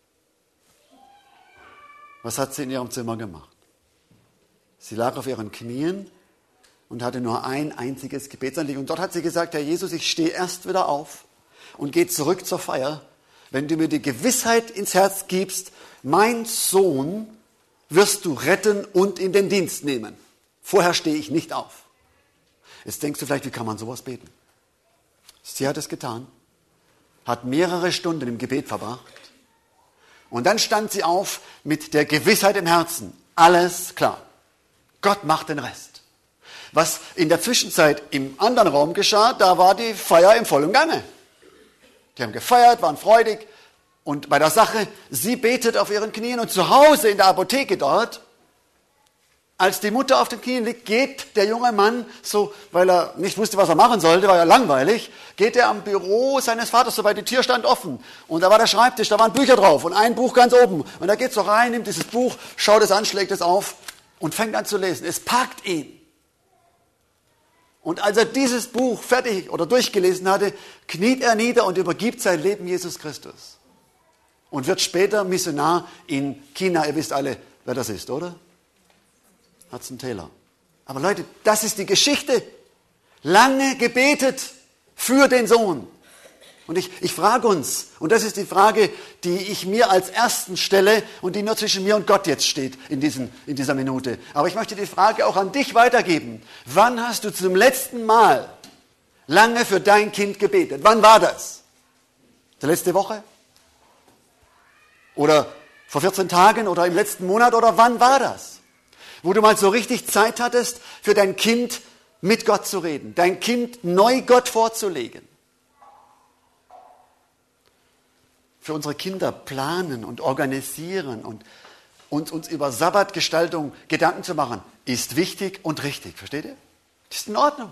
Was hat sie in ihrem Zimmer gemacht? Sie lag auf ihren Knien und hatte nur ein einziges Gebetsanliegen. Und dort hat sie gesagt, Herr Jesus, ich stehe erst wieder auf und gehe zurück zur Feier, wenn du mir die Gewissheit ins Herz gibst, mein Sohn wirst du retten und in den Dienst nehmen. Vorher stehe ich nicht auf. Jetzt denkst du vielleicht, wie kann man sowas beten? Sie hat es getan, hat mehrere Stunden im Gebet verbracht und dann stand sie auf mit der Gewissheit im Herzen. Alles klar. Gott macht den Rest. Was in der Zwischenzeit im anderen Raum geschah, da war die Feier im vollen Gange. Die haben gefeiert, waren freudig und bei der Sache, sie betet auf ihren Knien und zu Hause in der Apotheke dort, als die Mutter auf den Knien liegt, geht der junge Mann, so, weil er nicht wusste, was er machen sollte, war ja langweilig, geht er am Büro seines Vaters, so weit die Tür stand offen. Und da war der Schreibtisch, da waren Bücher drauf und ein Buch ganz oben. Und er geht so rein, nimmt dieses Buch, schaut es an, schlägt es auf und fängt an zu lesen. Es packt ihn. Und als er dieses Buch fertig oder durchgelesen hatte, kniet er nieder und übergibt sein Leben Jesus Christus. Und wird später Missionar in China. Ihr wisst alle, wer das ist, oder? Hudson Taylor. Aber Leute, das ist die Geschichte. Lange gebetet für den Sohn. Und ich frage uns, und das ist die Frage, die ich mir als ersten stelle und die nur zwischen mir und Gott jetzt steht in dieser Minute. Aber ich möchte die Frage auch an dich weitergeben. Wann hast du zum letzten Mal lange für dein Kind gebetet? Wann war das? Die letzte Woche? Oder vor 14 Tagen oder im letzten Monat? Oder wann war das? Wo du mal so richtig Zeit hattest, für dein Kind mit Gott zu reden, dein Kind neu Gott vorzulegen. Für unsere Kinder planen und organisieren und uns über Sabbatgestaltung Gedanken zu machen, ist wichtig und richtig. Versteht ihr? Das ist in Ordnung.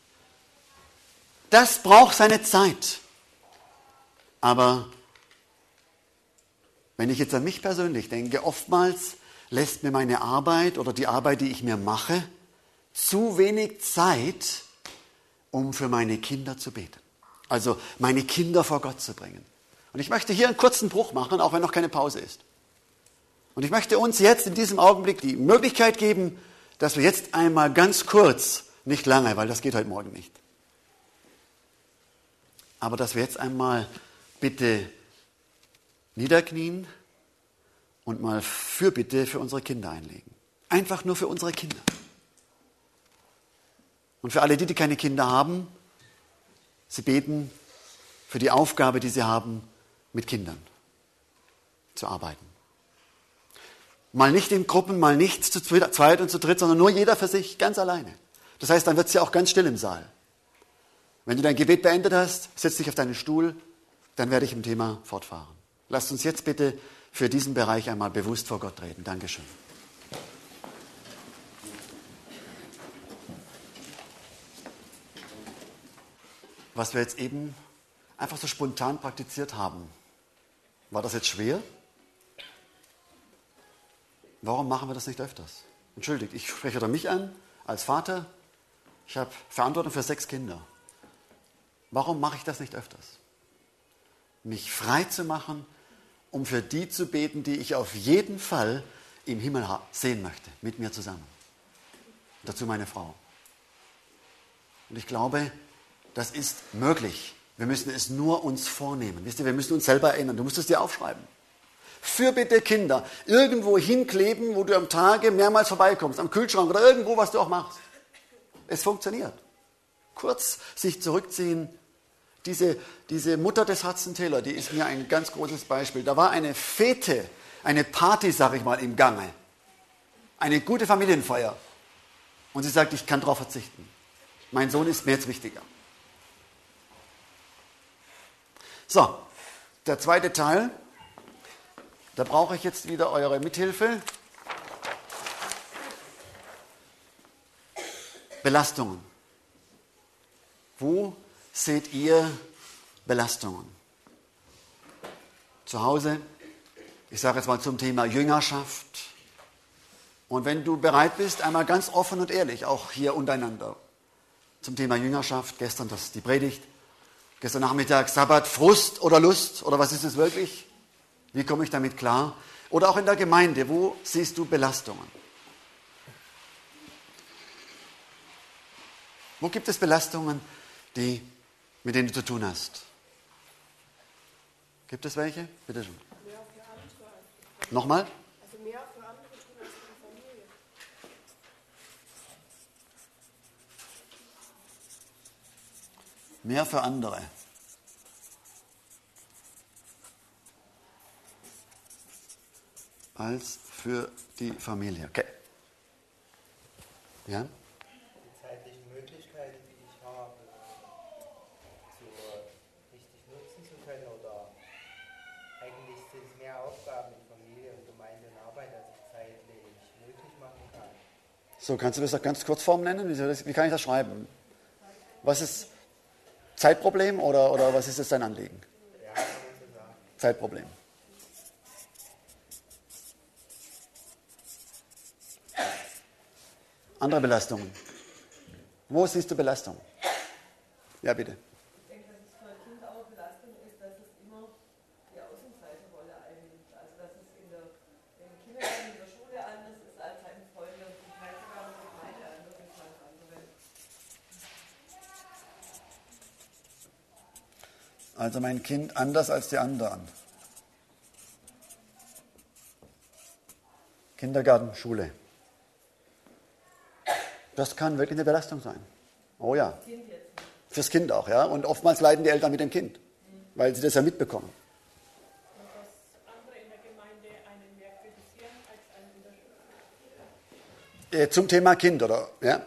Das braucht seine Zeit. Aber wenn ich jetzt an mich persönlich denke, oftmals lässt mir meine Arbeit oder die Arbeit, die ich mir mache, zu wenig Zeit, um für meine Kinder zu beten. Also meine Kinder vor Gott zu bringen. Und ich möchte hier einen kurzen Bruch machen, auch wenn noch keine Pause ist. Und ich möchte uns jetzt in diesem Augenblick die Möglichkeit geben, dass wir jetzt einmal ganz kurz, nicht lange, weil das geht heute Morgen nicht, aber dass wir jetzt einmal bitte niederknien und mal Fürbitte für unsere Kinder einlegen. Einfach nur für unsere Kinder. Und für alle die keine Kinder haben, sie beten für die Aufgabe, die sie haben, mit Kindern zu arbeiten. Mal nicht in Gruppen, mal nicht zu zweit und zu dritt, sondern nur jeder für sich, ganz alleine. Das heißt, dann wird es ja auch ganz still im Saal. Wenn du dein Gebet beendet hast, setz dich auf deinen Stuhl, dann werde ich im Thema fortfahren. Lasst uns jetzt bitte für diesen Bereich einmal bewusst vor Gott treten. Dankeschön. Was wir jetzt eben einfach so spontan praktiziert haben, war das jetzt schwer? Warum machen wir das nicht öfters? Entschuldigt, ich spreche wieder mich an, als Vater. Ich habe Verantwortung für 6 Kinder. Warum mache ich das nicht öfters? Mich frei zu machen, um für die zu beten, die ich auf jeden Fall im Himmel sehen möchte, mit mir zusammen. Dazu meine Frau. Und ich glaube, das ist möglich. Wir müssen es nur uns vornehmen. Wisst ihr, wir müssen uns selber erinnern. Du musst es dir aufschreiben. Fürbitte Kinder irgendwo hinkleben, wo du am Tage mehrmals vorbeikommst, am Kühlschrank oder irgendwo, was du auch machst. Es funktioniert. Kurz sich zurückziehen. Diese Mutter des Hudson Taylor, die ist mir ein ganz großes Beispiel. Da war eine Fete, eine Party, sag ich mal, im Gange. Eine gute Familienfeier. Und sie sagt, ich kann darauf verzichten. Mein Sohn ist mir jetzt wichtiger. So, der zweite Teil. Da brauche ich jetzt wieder eure Mithilfe. Belastungen. Wo seht ihr Belastungen? Zu Hause, ich sage jetzt mal zum Thema Jüngerschaft. Und wenn du bereit bist, einmal ganz offen und ehrlich, auch hier untereinander, zum Thema Jüngerschaft, gestern die Predigt, gestern Nachmittag Sabbat, Frust oder Lust, oder was ist es wirklich? Wie komme ich damit klar? Oder auch in der Gemeinde, wo siehst du Belastungen? Wo gibt es Belastungen, mit denen du zu tun hast? Gibt es welche? Bitte schön. Mehr für andere. Nochmal? Also mehr für andere tun als für die Familie. Mehr für andere. Als für die Familie. Okay. Ja? Die zeitlichen Möglichkeiten, die ich habe, so richtig nutzen zu können, oder eigentlich sind es mehr Aufgaben in Familie und Gemeinde und Arbeit, als ich zeitlich möglich machen kann. So, kannst du das ganz kurz Form nennen? Wie kann ich das schreiben? Was ist Zeitproblem oder was ist jetzt dein Anliegen? Ja, kann man so sagen. Zeitproblem. Andere Belastungen. Wo siehst du Belastung? Ja, bitte. Ich denke, dass es für ein Kind auch eine Belastung ist, dass es immer die Außenseiterrolle einnimmt. Also dass es im Kindergarten, in der Schule anders ist als seine Freunde und zum Teil sogar in der Gemeinde anders ist als andere. Also mein Kind anders als die anderen. Kindergarten, Schule. Das kann wirklich eine Belastung sein. Oh ja. Fürs Kind auch, ja. Und oftmals leiden die Eltern mit dem Kind, weil sie das ja mitbekommen. Und dass andere in der Gemeinde einen mehr kritisieren als einen in der Schule. Zum Thema Kind, oder? Ja.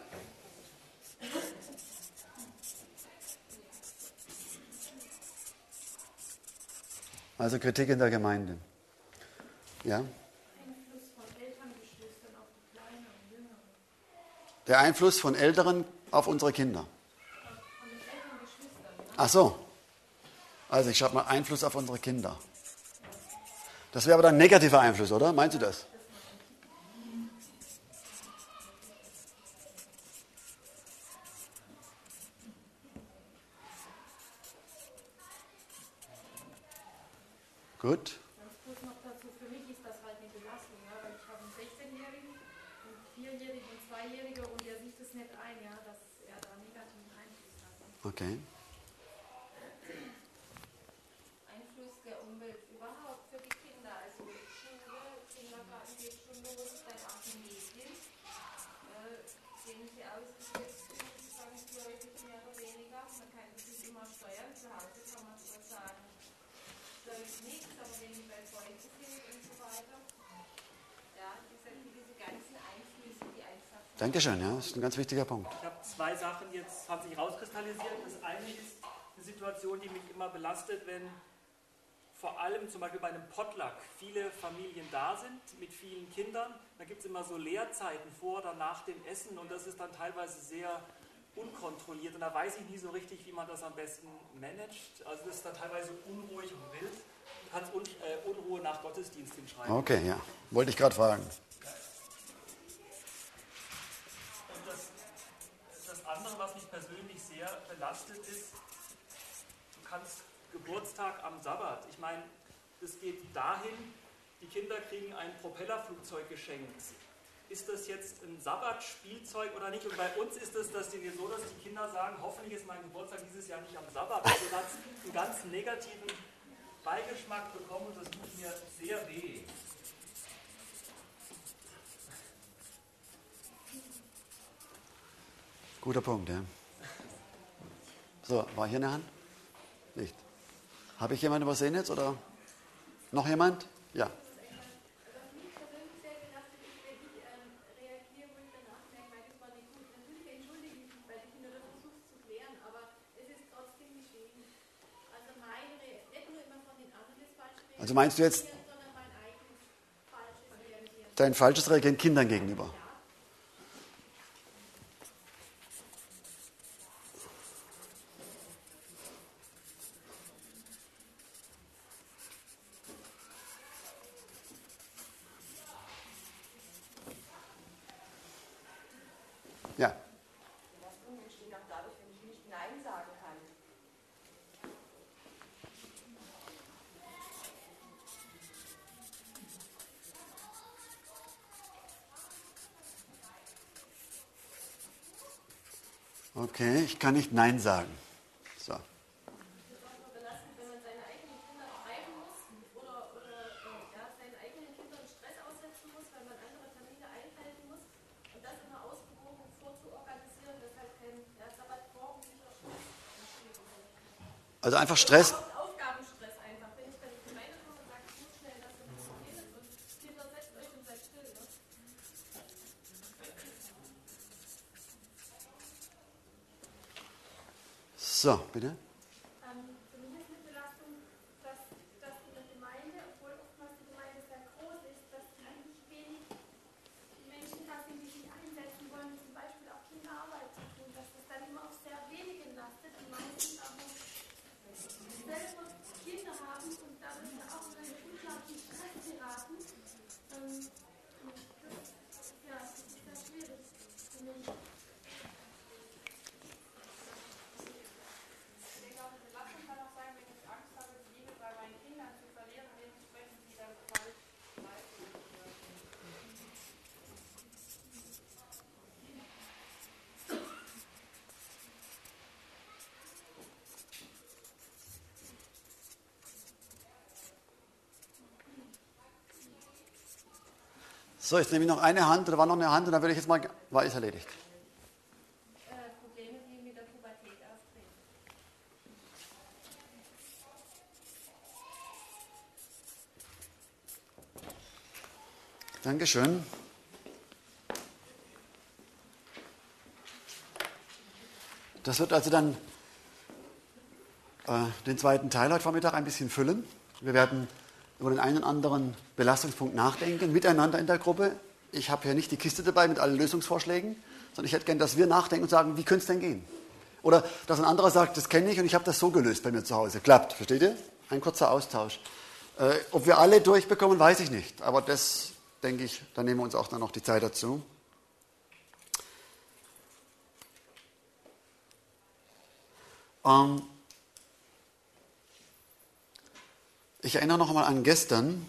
Also Kritik in der Gemeinde. Ja. Einfluss von Elterngeschwistern auf die Kleinen und Jüngeren. Der Einfluss von Älteren auf unsere Kinder. Von den Elterngeschwistern, ne? Ach so. Also ich schreibe mal Einfluss auf unsere Kinder. Das wäre aber dann ein negativer Einfluss, oder? Meinst du das? Gut. Ganz kurz noch dazu, für mich ist das halt eine Belastung, ja, weil ich habe einen 16-Jährigen, einen 4-Jährigen und 2-Jährigen und der sieht es nicht ein, ja, dass er da negativen Einfluss hat. Okay. Einfluss der Umwelt überhaupt für die Kinder, also Schule, Kindergarten geht schon los, dann auch die Medien. Sehen sie ausgesetzt, sagen sie häufig mehr oder weniger. Man kann sich immer steuern, zu Hause kann man zwar sagen, läuft nichts, aber wenn die bei Freunden sind und so weiter. Ja, diese ganzen Einflüsse, die einfach Dankeschön, ja, das ist ein ganz wichtiger Punkt. Ich habe zwei Sachen jetzt, haben sich rauskristallisiert. Das eine ist eine Situation, die mich immer belastet, wenn vor allem zum Beispiel bei einem Potluck viele Familien da sind mit vielen Kindern. Da gibt es immer so Leerzeiten vor oder nach dem Essen und das ist dann teilweise sehr unkontrolliert und da weiß ich nie so richtig, wie man das am besten managt. Also das ist dann teilweise unruhig und wild. Du kannst Unruhe nach Gottesdienst hinschreiben. Okay, ja. Wollte ich gerade fragen. Und das andere, was mich persönlich sehr belastet ist, du kannst Geburtstag am Sabbat. Ich meine, es geht dahin, die Kinder kriegen ein Propellerflugzeug geschenkt. Ist das jetzt ein Sabbat-Spielzeug oder nicht? Und bei uns ist es das Ding so, dass die Kinder sagen, hoffentlich ist mein Geburtstag dieses Jahr nicht am Sabbat. Also das hat einen ganz negativen Beigeschmack bekommen und das tut mir sehr weh. Guter Punkt, ja. So, war hier eine Hand? Nicht. Habe ich jemanden übersehen jetzt oder noch jemand? Ja. Also meinst du jetzt dein falsches Reagieren Kindern gegenüber? Ja. Belastung entsteht auch dadurch, wenn ich nicht Nein sagen kann. Okay, ich kann nicht Nein sagen. So. Das ist auch nur belastend, wenn man seine eigenen Kinder treiben muss oder seinen eigenen Kindern Stress aussetzen muss, weil man andere Termine einhalten muss und das immer ausgewogen vorzuorganisieren, dass halt kein sabbatmorgendlicher Stress entsteht. Also einfach Stress. Aufgabenstress einfach. Wenn ich dann in die Gemeinde komme und sage, ich muss schnell das und jenes und Kinder, setzt euch und seid still. Ne? So, bitte. Für mich ist eine Belastung, dass in der Gemeinde, obwohl oftmals die Gemeinde sehr groß ist, dass eigentlich wenig Menschen da sind, die sich einsetzen wollen, zum Beispiel auch Kinderarbeit zu tun, dass das dann immer auf sehr wenigen lastet, die meisten aber selber Kinder haben und dadurch auch in einen unglaublichen Stress geraten. Und das ist sehr schwierig für mich. So, jetzt nehme ich noch eine Hand, oder war noch eine Hand, und dann würde ich jetzt mal, war es erledigt. Probleme, die mit der Pubertät auftreten. Dankeschön. Das wird also dann den zweiten Teil heute Vormittag ein bisschen füllen. Wir werden über den einen oder anderen Belastungspunkt nachdenken, miteinander in der Gruppe. Ich habe hier nicht die Kiste dabei mit allen Lösungsvorschlägen, sondern ich hätte gern, dass wir nachdenken und sagen, wie könnte es denn gehen? Oder dass ein anderer sagt, das kenne ich und ich habe das so gelöst bei mir zu Hause. Klappt, versteht ihr? Ein kurzer Austausch. Ob wir alle durchbekommen, weiß ich nicht. Aber das, denke ich, da nehmen wir uns auch dann noch die Zeit dazu. Ich erinnere noch einmal an gestern.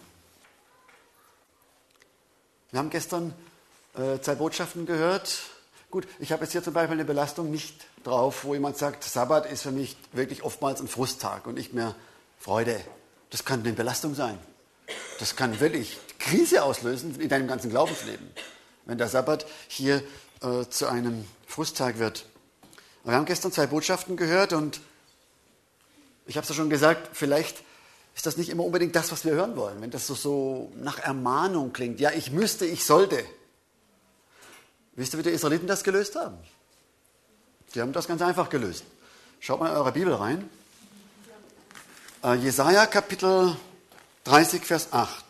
Wir haben gestern 2 Botschaften gehört. Gut, ich habe jetzt hier zum Beispiel eine Belastung nicht drauf, wo jemand sagt, Sabbat ist für mich wirklich oftmals ein Frusttag und nicht mehr Freude. Das kann eine Belastung sein. Das kann wirklich Krise auslösen in deinem ganzen Glaubensleben, wenn der Sabbat hier zu einem Frusttag wird. Aber wir haben gestern 2 Botschaften gehört und ich habe es ja schon gesagt, vielleicht ist das nicht immer unbedingt das, was wir hören wollen. Wenn das so nach Ermahnung klingt, ja, ich müsste, ich sollte. Wisst ihr, wie die Israeliten das gelöst haben? Die haben das ganz einfach gelöst. Schaut mal in eure Bibel rein. Jesaja Kapitel 30, Vers 8.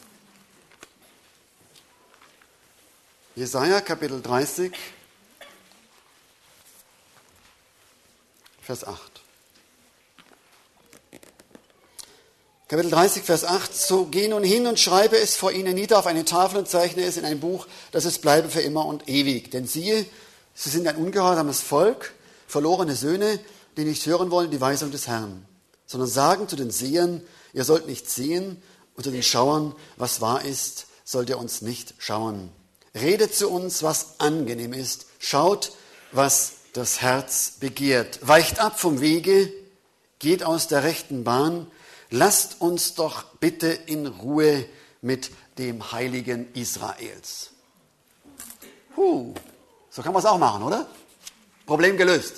Jesaja Kapitel 30, Vers 8. Kapitel 30, Vers 8. So geh nun hin und schreibe es vor ihnen nieder auf eine Tafel und zeichne es in ein Buch, dass es bleibe für immer und ewig. Denn siehe, sie sind ein ungehorsames Volk, verlorene Söhne, die nicht hören wollen die Weisung des Herrn, sondern sagen zu den Sehern, ihr sollt nicht sehen, und zu den Schauern, was wahr ist, sollt ihr uns nicht schauen. Redet zu uns, was angenehm ist, schaut, was das Herz begehrt. Weicht ab vom Wege, geht aus der rechten Bahn, lasst uns doch bitte in Ruhe mit dem Heiligen Israels. So kann man es auch machen, oder? Problem gelöst.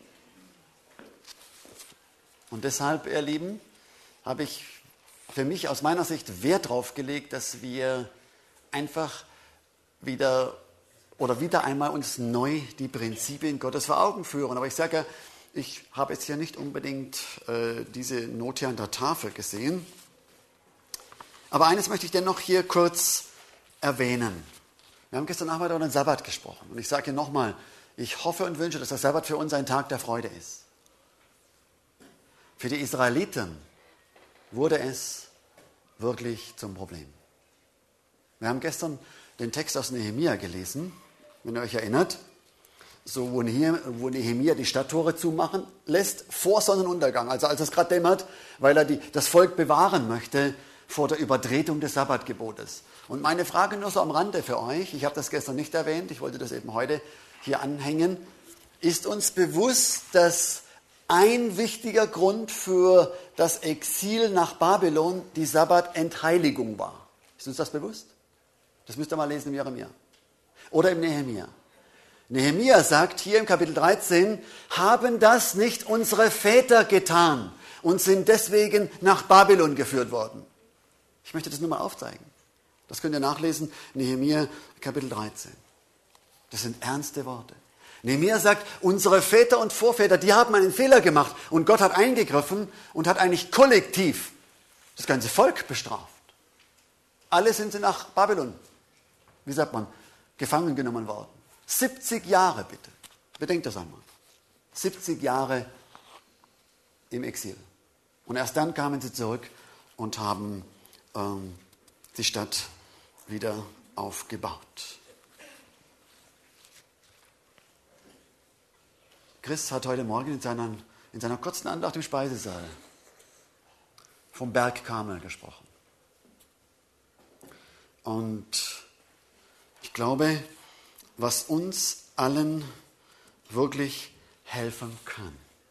Und deshalb, ihr Lieben, habe ich für mich aus meiner Sicht Wert darauf gelegt, dass wir einfach wieder einmal uns neu die Prinzipien Gottes vor Augen führen. Aber ich sage ja, ich habe jetzt hier nicht unbedingt diese Note an der Tafel gesehen. Aber eines möchte ich dennoch hier kurz erwähnen. Wir haben gestern Abend über den Sabbat gesprochen. Und ich sage hier nochmal, ich hoffe und wünsche, dass der Sabbat für uns ein Tag der Freude ist. Für die Israeliten wurde es wirklich zum Problem. Wir haben gestern den Text aus Nehemia gelesen, wenn ihr euch erinnert, so wo Nehemia die Stadttore zumachen lässt vor Sonnenuntergang, also als es gerade dämmert, weil er das Volk bewahren möchte vor der Übertretung des Sabbatgebotes. Und meine Frage nur so am Rande für euch, ich habe das gestern nicht erwähnt, ich wollte das eben heute hier anhängen, ist uns bewusst, dass ein wichtiger Grund für das Exil nach Babylon die Sabbatentheiligung war. Ist uns das bewusst? Das müsst ihr mal lesen im Jeremia. Oder im Nehemia. Nehemia sagt hier im Kapitel 13, haben das nicht unsere Väter getan und sind deswegen nach Babylon geführt worden. Ich möchte das nur mal aufzeigen. Das könnt ihr nachlesen, Nehemia Kapitel 13. Das sind ernste Worte. Nehemia sagt, unsere Väter und Vorväter, die haben einen Fehler gemacht und Gott hat eingegriffen und hat eigentlich kollektiv das ganze Volk bestraft. Alle sind sie nach Babylon, wie sagt man, gefangen genommen worden. 70 Jahre bitte. Bedenkt das einmal. 70 Jahre im Exil. Und erst dann kamen sie zurück und haben die Stadt wieder aufgebaut. Chris hat heute Morgen in seiner kurzen Andacht im Speisesaal vom Berg Karmel gesprochen. Und ich glaube, was uns allen wirklich helfen kann,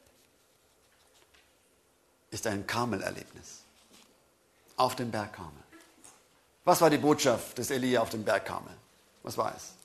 ist ein Karmel-Erlebnis auf dem Berg Karmel. Was war die Botschaft des Elia auf dem Berg Karmel? Was war es?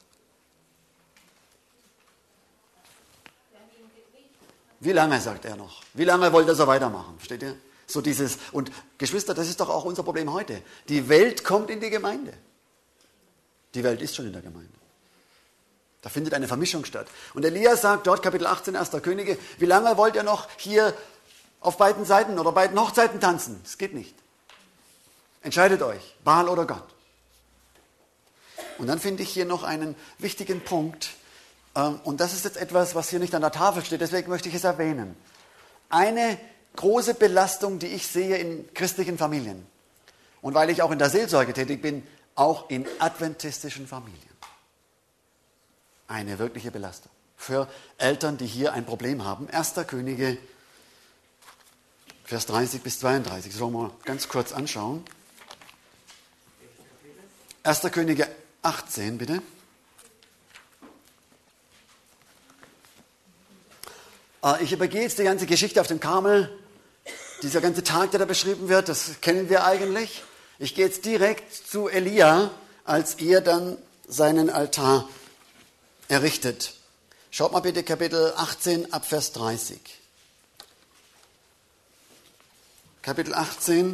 Wie lange, sagt er noch? Wie lange wollte er so weitermachen? Versteht ihr? So dieses, und Geschwister, das ist doch auch unser Problem heute. Die Welt kommt in die Gemeinde. Die Welt ist schon in der Gemeinde. Da findet eine Vermischung statt. Und Elia sagt dort, Kapitel 18, 1. Könige, wie lange wollt ihr noch hier auf beiden Seiten oder beiden Hochzeiten tanzen? Das geht nicht. Entscheidet euch, Baal oder Gott. Und dann finde ich hier noch einen wichtigen Punkt. Und das ist jetzt etwas, was hier nicht an der Tafel steht, deswegen möchte ich es erwähnen. Eine große Belastung, die ich sehe in christlichen Familien. Und weil ich auch in der Seelsorge tätig bin, auch in adventistischen Familien. Eine wirkliche Belastung. Für Eltern, die hier ein Problem haben. 1. Könige, Vers 30 bis 32. Sollen wir mal ganz kurz anschauen. 1. Könige 18, bitte. Ich übergehe jetzt die ganze Geschichte auf dem Karmel. Dieser ganze Tag, der da beschrieben wird, das kennen wir eigentlich. Ich gehe jetzt direkt zu Elia, als er dann seinen Altar errichtet. Schaut mal bitte Kapitel 18 ab Vers 30. Kapitel 18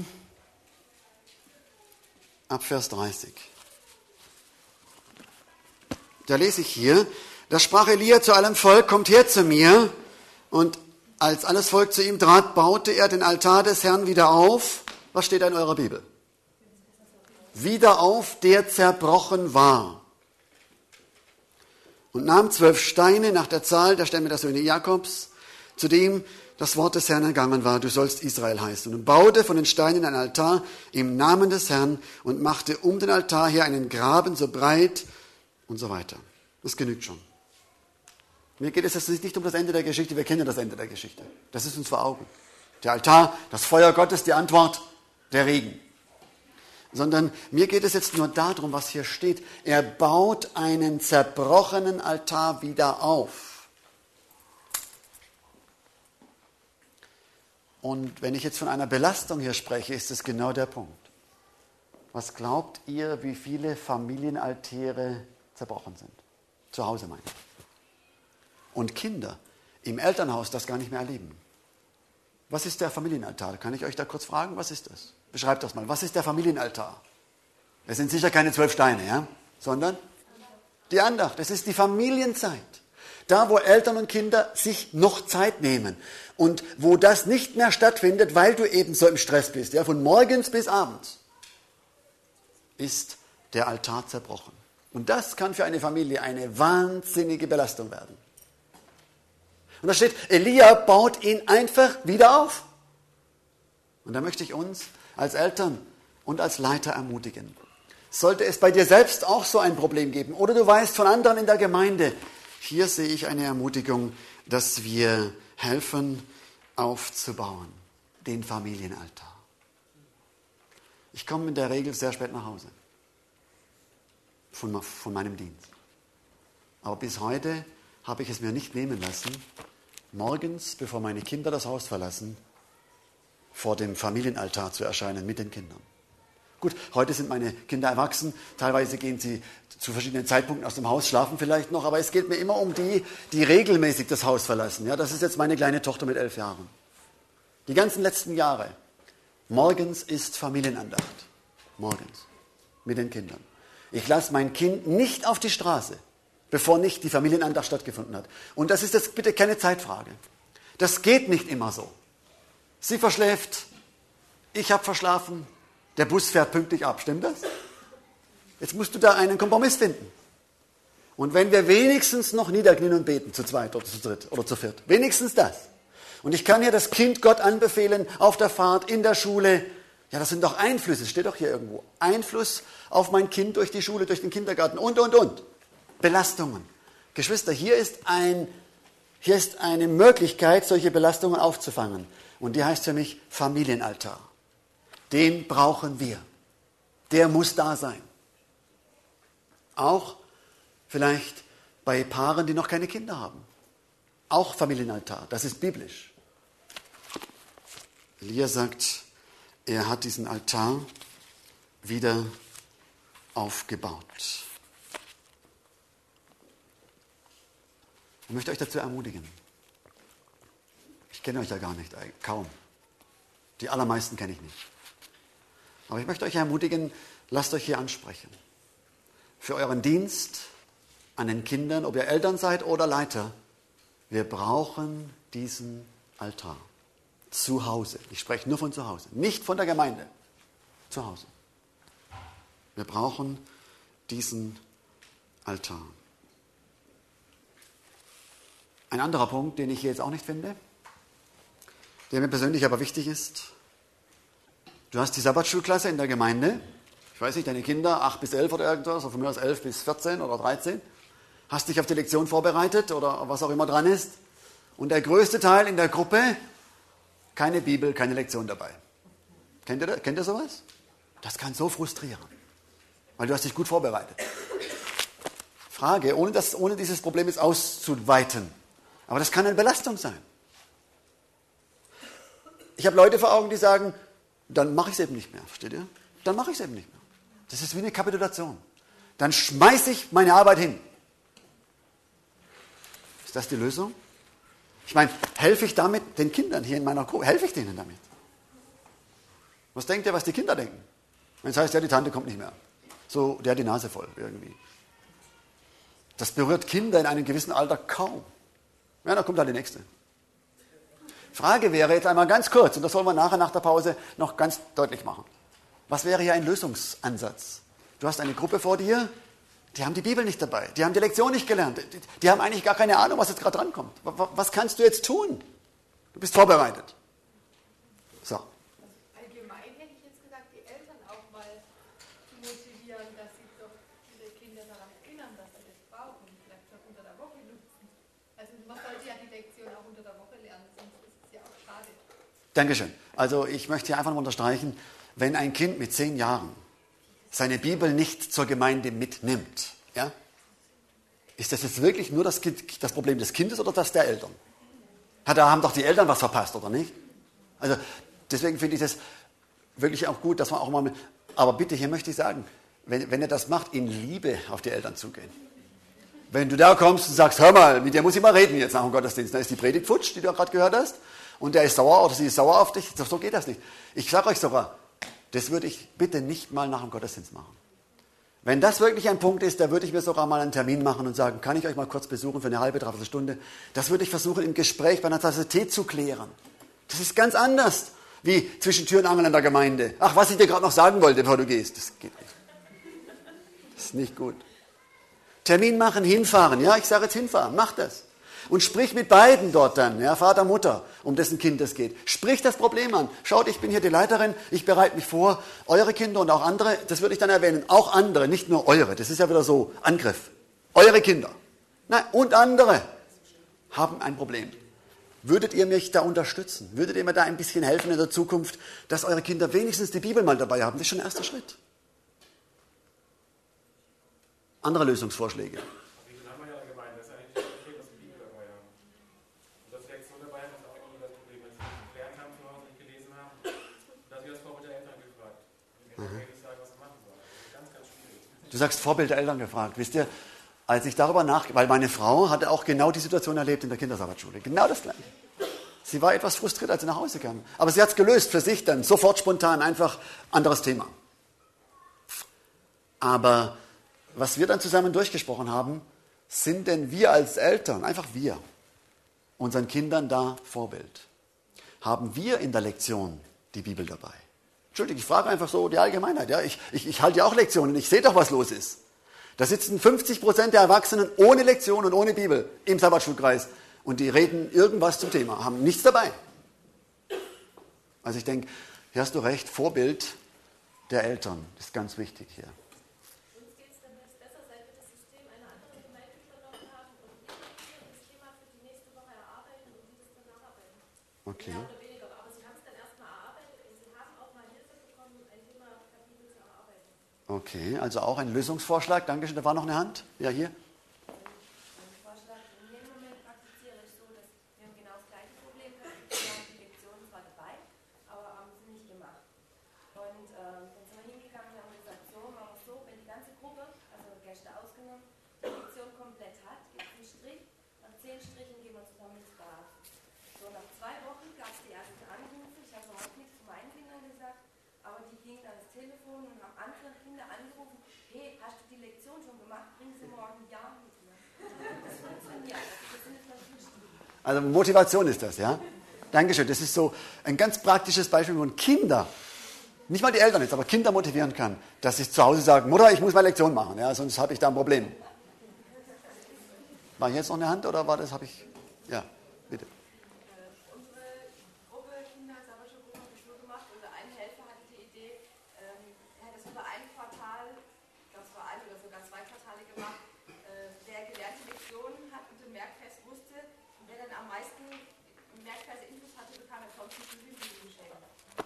ab Vers 30. Da lese ich hier, da sprach Elia zu allem Volk, kommt her zu mir. Und als alles Volk zu ihm trat, baute er den Altar des Herrn wieder auf. Was steht da in eurer Bibel? Wieder auf, der zerbrochen war. Und nahm 12 Steine nach der Zahl der Stämme der Söhne Jakobs, zu dem das Wort des Herrn ergangen war, du sollst Israel heißen. Und baute von den Steinen ein Altar im Namen des Herrn und machte um den Altar her einen Graben so breit und so weiter. Das genügt schon. Mir geht es jetzt nicht um das Ende der Geschichte, wir kennen das Ende der Geschichte. Das ist uns vor Augen. Der Altar, das Feuer Gottes, die Antwort, der Regen. Sondern mir geht es jetzt nur darum, was hier steht. Er baut einen zerbrochenen Altar wieder auf. Und wenn ich jetzt von einer Belastung hier spreche, ist es genau der Punkt. Was glaubt ihr, wie viele Familienaltäre zerbrochen sind? Zu Hause meine ich. Und Kinder im Elternhaus das gar nicht mehr erleben. Was ist der Familienaltar? Kann ich euch da kurz fragen, was ist das? Beschreibt das mal. Was ist der Familienaltar? Es sind sicher keine 12 Steine, ja? Sondern die Andacht. Es ist die Familienzeit. Da, wo Eltern und Kinder sich noch Zeit nehmen. Und wo das nicht mehr stattfindet, weil du eben so im Stress bist. Ja? Von morgens bis abends ist der Altar zerbrochen. Und das kann für eine Familie eine wahnsinnige Belastung werden. Und da steht, Elia baut ihn einfach wieder auf. Und da möchte ich uns als Eltern und als Leiter ermutigen. Sollte es bei dir selbst auch so ein Problem geben oder du weißt von anderen in der Gemeinde, hier sehe ich eine Ermutigung, dass wir helfen aufzubauen, den Familienaltar. Ich komme in der Regel sehr spät nach Hause von meinem Dienst. Aber bis heute habe ich es mir nicht nehmen lassen, morgens, bevor meine Kinder das Haus verlassen, vor dem Familienaltar zu erscheinen mit den Kindern. Gut, heute sind meine Kinder erwachsen, teilweise gehen sie zu verschiedenen Zeitpunkten aus dem Haus, schlafen vielleicht noch, aber es geht mir immer um die regelmäßig das Haus verlassen. Ja, das ist jetzt meine kleine Tochter mit 11 Jahren. Die ganzen letzten Jahre, morgens ist Familienandacht. Morgens. Mit den Kindern. Ich lasse mein Kind nicht auf die Straße, bevor nicht die Familienandacht stattgefunden hat. Und das ist jetzt bitte keine Zeitfrage. Das geht nicht immer so. Sie verschläft, ich habe verschlafen, der Bus fährt pünktlich ab. Stimmt das? Jetzt musst du da einen Kompromiss finden. Und wenn wir wenigstens noch niederknien und beten, zu zweit oder zu dritt oder zu viert, wenigstens das. Und ich kann ja das Kind Gott anbefehlen, auf der Fahrt, in der Schule. Ja, das sind doch Einflüsse, steht doch hier irgendwo. Einfluss auf mein Kind durch die Schule, durch den Kindergarten und. Belastungen. Geschwister, hier ist eine Möglichkeit, solche Belastungen aufzufangen. Und die heißt für mich Familienaltar. Den brauchen wir. Der muss da sein. Auch vielleicht bei Paaren, die noch keine Kinder haben. Auch Familienaltar, das ist biblisch. Elia sagt, er hat diesen Altar wieder aufgebaut. Ich möchte euch dazu ermutigen. Ich kenne euch ja gar nicht, kaum. Die allermeisten kenne ich nicht. Aber ich möchte euch ermutigen, lasst euch hier ansprechen. Für euren Dienst an den Kindern, ob ihr Eltern seid oder Leiter, wir brauchen diesen Altar. Zu Hause. Ich spreche nur von zu Hause, nicht von der Gemeinde. Zu Hause. Wir brauchen diesen Altar. Ein anderer Punkt, den ich hier jetzt auch nicht finde, der mir persönlich aber wichtig ist. Du hast die Sabbatschulklasse in der Gemeinde. Ich weiß nicht, deine Kinder 8 bis 11 oder irgendwas, oder von mir aus 11 bis 14 oder 13. Hast dich auf die Lektion vorbereitet oder was auch immer dran ist. Und der größte Teil in der Gruppe, keine Bibel, keine Lektion dabei. Kennt ihr sowas? Das kann so frustrieren, weil du hast dich gut vorbereitet. Frage, ohne dieses Problem jetzt auszuweiten. Aber das kann eine Belastung sein. Ich habe Leute vor Augen, die sagen, dann mache ich es eben nicht mehr. Versteht ihr? Dann mache ich es eben nicht mehr. Das ist wie eine Kapitulation. Dann schmeiße ich meine Arbeit hin. Ist das die Lösung? Ich meine, helfe ich damit den Kindern hier in meiner Gruppe? Helfe ich denen damit? Was denkt ihr, was die Kinder denken? Wenn es heißt, ja, die Tante kommt nicht mehr. So, der hat die Nase voll irgendwie. Das berührt Kinder in einem gewissen Alter kaum. Ja, dann kommt dann die nächste. Frage wäre jetzt einmal ganz kurz, und das wollen wir nachher nach der Pause noch ganz deutlich machen. Was wäre hier ein Lösungsansatz? Du hast eine Gruppe vor dir, die haben die Bibel nicht dabei, die haben die Lektion nicht gelernt, die haben eigentlich gar keine Ahnung, was jetzt gerade drankommt. Was kannst du jetzt tun? Du bist vorbereitet. So. Allgemein hätte ich jetzt gesagt, die Eltern auch mal zu motivieren, dass sie doch ihre Kinder daran erinnern, dass sie das brauchen, vielleicht auch unter der Woche nutzen. Also man sollte ja die Lektion auch unter der Woche lernen, sonst ist es ja auch schade. Dankeschön. Also ich möchte hier einfach nur unterstreichen, wenn ein Kind mit 10 Jahren seine Bibel nicht zur Gemeinde mitnimmt, ja, ist das jetzt wirklich nur das Problem des Kindes oder das der Eltern? Da haben doch die Eltern was verpasst, oder nicht? Also deswegen finde ich das wirklich auch gut, dass man auch mal aber bitte, hier möchte ich sagen, wenn ihr das macht, in Liebe auf die Eltern zugehen. Wenn du da kommst und sagst, hör mal, mit dir muss ich mal reden jetzt nach dem Gottesdienst, dann ist die Predigt futsch, die du gerade gehört hast, und der ist sauer oder sie ist sauer auf dich, so geht das nicht. Ich sage euch sogar, das würde ich bitte nicht mal nach dem Gottesdienst machen. Wenn das wirklich ein Punkt ist, da würde ich mir sogar mal einen Termin machen und sagen, kann ich euch mal kurz besuchen für eine halbe, dreiviertel Stunde? Das würde ich versuchen, im Gespräch bei einer Tasse Tee zu klären. Das ist ganz anders, wie zwischen Tür und Angel in der Gemeinde. Ach, was ich dir gerade noch sagen wollte, bevor du gehst. Das geht nicht. Das ist nicht gut. Termin machen, hinfahren. Ja, ich sage jetzt hinfahren. Mach das. Und sprich mit beiden dort dann, ja, Vater, Mutter, um dessen Kind es geht. Sprich das Problem an. Schaut, ich bin hier die Leiterin, ich bereite mich vor. Eure Kinder und auch andere, das würde ich dann erwähnen, auch andere, nicht nur eure. Das ist ja wieder so Angriff. Eure Kinder. Nein, und andere haben ein Problem. Würdet ihr mich da unterstützen? Würdet ihr mir da ein bisschen helfen in der Zukunft, dass eure Kinder wenigstens die Bibel mal dabei haben? Das ist schon ein erster Schritt. Andere Lösungsvorschläge. Du sagst, Vorbild der Eltern gefragt. Wisst ihr, als ich darüber weil meine Frau hatte auch genau die Situation erlebt in der Kindersabbatschule. Genau das Gleiche. Sie war etwas frustriert, als sie nach Hause kam. Aber sie hat es gelöst für sich dann, sofort spontan, einfach anderes Thema. Aber was wir dann zusammen durchgesprochen haben, sind denn wir als Eltern, einfach wir, unseren Kindern da Vorbild? Haben wir in der Lektion die Bibel dabei? Entschuldigung, ich frage einfach so die Allgemeinheit. Ja? Ich halte ja auch Lektionen, ich sehe doch, was los ist. Da sitzen 50% der Erwachsenen ohne Lektion und ohne Bibel im Sabbatschulkreis und die reden irgendwas zum Thema, haben nichts dabei. Also ich denke, hier hast du recht, Vorbild der Eltern ist ganz wichtig hier. Uns geht es dann jetzt besser, seit wir das System einer anderen Gemeinde übernommen haben und wir das Thema für die nächste Woche erarbeiten und wie das dann nacharbeiten. Okay. Mehr oder weniger, aber sie haben es dann erstmal erarbeitet und sie haben auch mal Hilfe bekommen, ein Thema per Bibel zu erarbeiten. Okay, also auch ein Lösungsvorschlag. Dankeschön, da war noch eine Hand. Ja, hier. Mein Vorschlag, in dem Moment praktiziere ich so, dass wir haben genau das gleiche Problem gehabt. Wir haben die Lektion zwar dabei, aber haben sie nicht gemacht. Und dann sind wir hingegangen und haben gesagt, so, machen wir es so, wenn die ganze Gruppe, also Gäste ausgenommen, die Lektion komplett hat, gibt es einen Strich, nach 10 Strichen gehen wir zusammen ins Bad. So, nach 2 Wochen gab es die ersten Anrufe, ich habe überhaupt nichts zu meinen Kindern gesagt, aber die gingen ans Telefon und haben andere Kinder angerufen, hey, hast du die Lektion schon gemacht, bringen sie morgen ja mit mir. Das funktioniert, das sind jetzt natürlich die. Also Motivation ist das, ja? Dankeschön. Das ist so ein ganz praktisches Beispiel, wo man Kinder, nicht mal die Eltern jetzt, aber Kinder motivieren kann, dass sie zu Hause sagen, Mutter, ich muss meine Lektion machen, ja, sonst habe ich da ein Problem. War jetzt noch eine Hand oder war das, habe ich, ja, bitte. Unsere Gruppe, Kinder-Sabbatschulgruppe, hat das so gemacht und ein Helfer hatte die Idee, er hat das über ein Quartal, das war ein oder sogar 2 Quartale gemacht, wer gelernte Lektionen hat und im Merkvers wusste und wer dann am meisten Merkvers-Infos hatte, bekam er 20 Bibel geschenkt.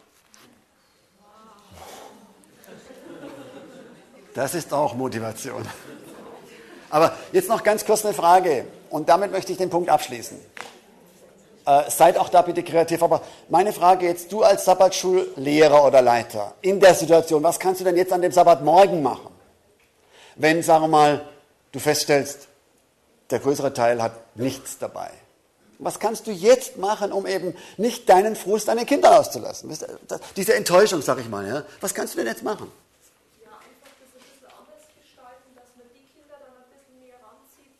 Das ist auch Motivation. Aber jetzt noch ganz kurz eine Frage und damit möchte ich den Punkt abschließen. Seid auch da bitte kreativ, aber meine Frage jetzt, du als Sabbatschullehrer oder Leiter in der Situation, was kannst du denn jetzt an dem Sabbatmorgen machen? Wenn, sagen wir mal, du feststellst, der größere Teil hat nichts dabei. Was kannst du jetzt machen, um eben nicht deinen Frust an den Kindern auszulassen? Diese Enttäuschung, sag ich mal, ja? Was kannst du denn jetzt machen? Ja, einfach das ein bisschen anders gestalten, dass man die Kinder dann ein bisschen mehr ranzieht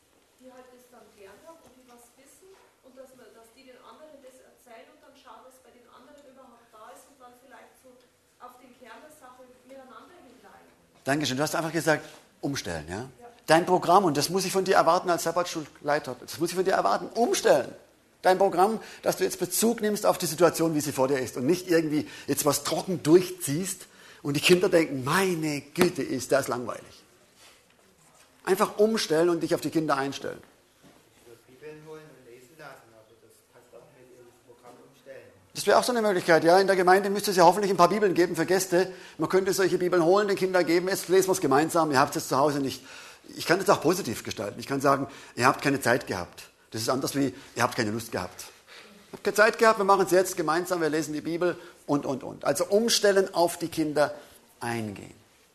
die halt das dann gern haben und die was wissen und dass die den anderen das erzählen und dann schauen, was bei den anderen überhaupt da ist und dann vielleicht so auf den Kern der Sache miteinander hinleiten. Dankeschön. Du hast einfach gesagt, umstellen, ja? Dein Programm, und das muss ich von dir erwarten als Sabbatschulleiter, das muss ich von dir erwarten, umstellen. Dein Programm, dass du jetzt Bezug nimmst auf die Situation, wie sie vor dir ist und nicht irgendwie jetzt was trocken durchziehst und die Kinder denken, meine Güte, ist das langweilig. Einfach umstellen und dich auf die Kinder einstellen. Ich würde Bibeln holen und lesen lassen, aber das passt auch nicht in das Programm umstellen. Das wäre auch so eine Möglichkeit, ja. In der Gemeinde müsste es ja hoffentlich ein paar Bibeln geben für Gäste. Man könnte solche Bibeln holen, den Kindern geben, jetzt lesen wir es gemeinsam, ihr habt es zu Hause nicht. Ich kann das auch positiv gestalten. Ich kann sagen, ihr habt keine Zeit gehabt. Das ist anders wie, ihr habt keine Lust gehabt. Ihr habt keine Zeit gehabt, wir machen es jetzt gemeinsam, wir lesen die Bibel und. Also umstellen, auf die Kinder eingehen.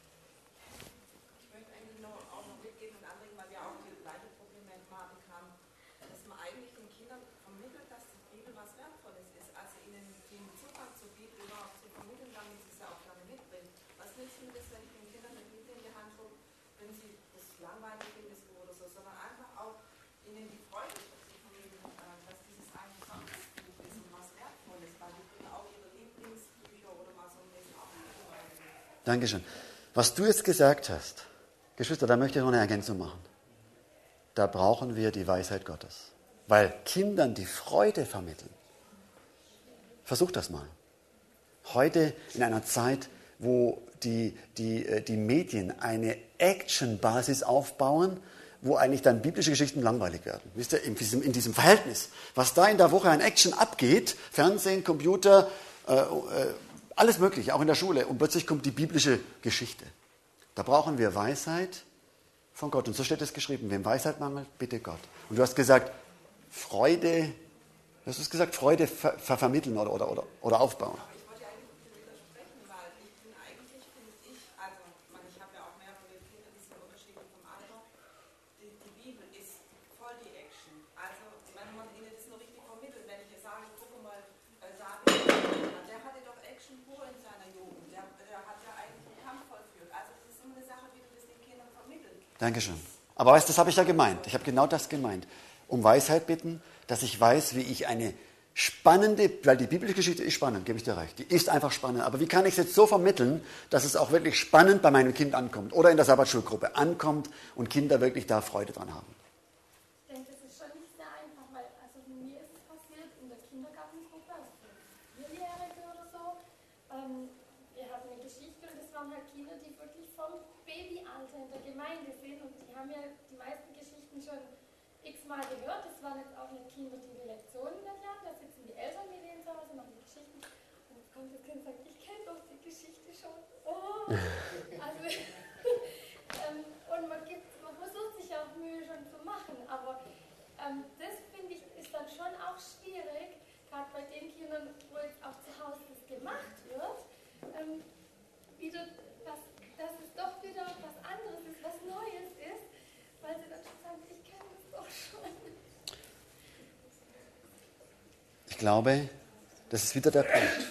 Ich möchte eigentlich auch noch mitgeben und anregen, weil wir auch die gleiche Problematik haben, dass man eigentlich den Kindern vermittelt, dass die Bibel was Wertvolles ist. Also ihnen den Zugang zur Bibel überhaupt zu vermitteln, damit sie es ja auch gerne mitbringen. Was nützt mir das, wenn ich den Kindern eine Bibel in die Hand drücke, wenn sie das langweilig finden oder so, sondern einfach auch ihnen die Freude zu vermitteln, dass dieses ein Gottesbuch ist und was Wertvolles, weil die können auch ihre Lieblingsbücher oder mal so lesen auch nicht. Dankeschön. Was du jetzt gesagt hast, Geschwister, da möchte ich noch eine Ergänzung machen. Da brauchen wir die Weisheit Gottes. Weil Kindern die Freude vermitteln. Versuch das mal. Heute in einer Zeit, wo die Medien eine Action-Basis aufbauen, wo eigentlich dann biblische Geschichten langweilig werden. Wisst ihr, in diesem Verhältnis, was da in der Woche an Action abgeht, Fernsehen, Computer, alles Mögliche, auch in der Schule, und plötzlich kommt die biblische Geschichte. Da brauchen wir Weisheit von Gott. Und so steht es geschrieben, wem Weisheit mangelt, bitte Gott. Und du hast gesagt, Freude vermitteln oder aufbauen. Ich wollte eigentlich widersprechen, weil finde also ich habe ja auch mehrere Kinder, die sind unterschiedlich vom Alter. Die Bibel ist voll die Action. Also wenn man ihnen das nur richtig vermittelt, wenn ich jetzt sage, gucke mal, David, der hatte doch Action pur in seiner Jugend. Der hat ja eigentlich einen Kampf vollführt. Also das ist immer eine Sache, wie du das den Kindern vermittelst. Dankeschön. Aber weißt du, das habe ich ja gemeint. Ich habe genau das gemeint. Um Weisheit bitten, dass ich weiß, wie ich eine spannende, weil die biblische Geschichte ist spannend, gebe ich dir recht. Die ist einfach spannend. Aber wie kann ich es jetzt so vermitteln, dass es auch wirklich spannend bei meinem Kind ankommt oder in der Sabbatschulgruppe ankommt und Kinder wirklich da Freude dran haben? Ich denke, das ist schon nicht sehr einfach, weil also mir ist es passiert in der Kindergartengruppe, also für Vierjährige oder so. Wir hatten eine Geschichte und das waren halt Kinder, die wirklich vom Babyalter in der Gemeinde sind und die haben ja die meisten Geschichten schon x-mal gehört. Das waren jetzt auch nicht Kinder, die Lektionen nicht lernen, da sitzen die Eltern mit denen zu Hause, machen die Geschichten und jetzt kommt das Kind und sagt, ich kenne doch die Geschichte schon. Oh. Also, und man versucht sich auch Mühe schon zu machen, aber das finde ich ist dann schon auch schwierig, gerade bei den Kindern, wo jetzt auch zu Hause das gemacht wird, dass es doch wieder was anderes ist, was Neues ist, weil sie dann schon sagen, ich kenne das doch schon. Ich glaube, das ist wieder der Punkt.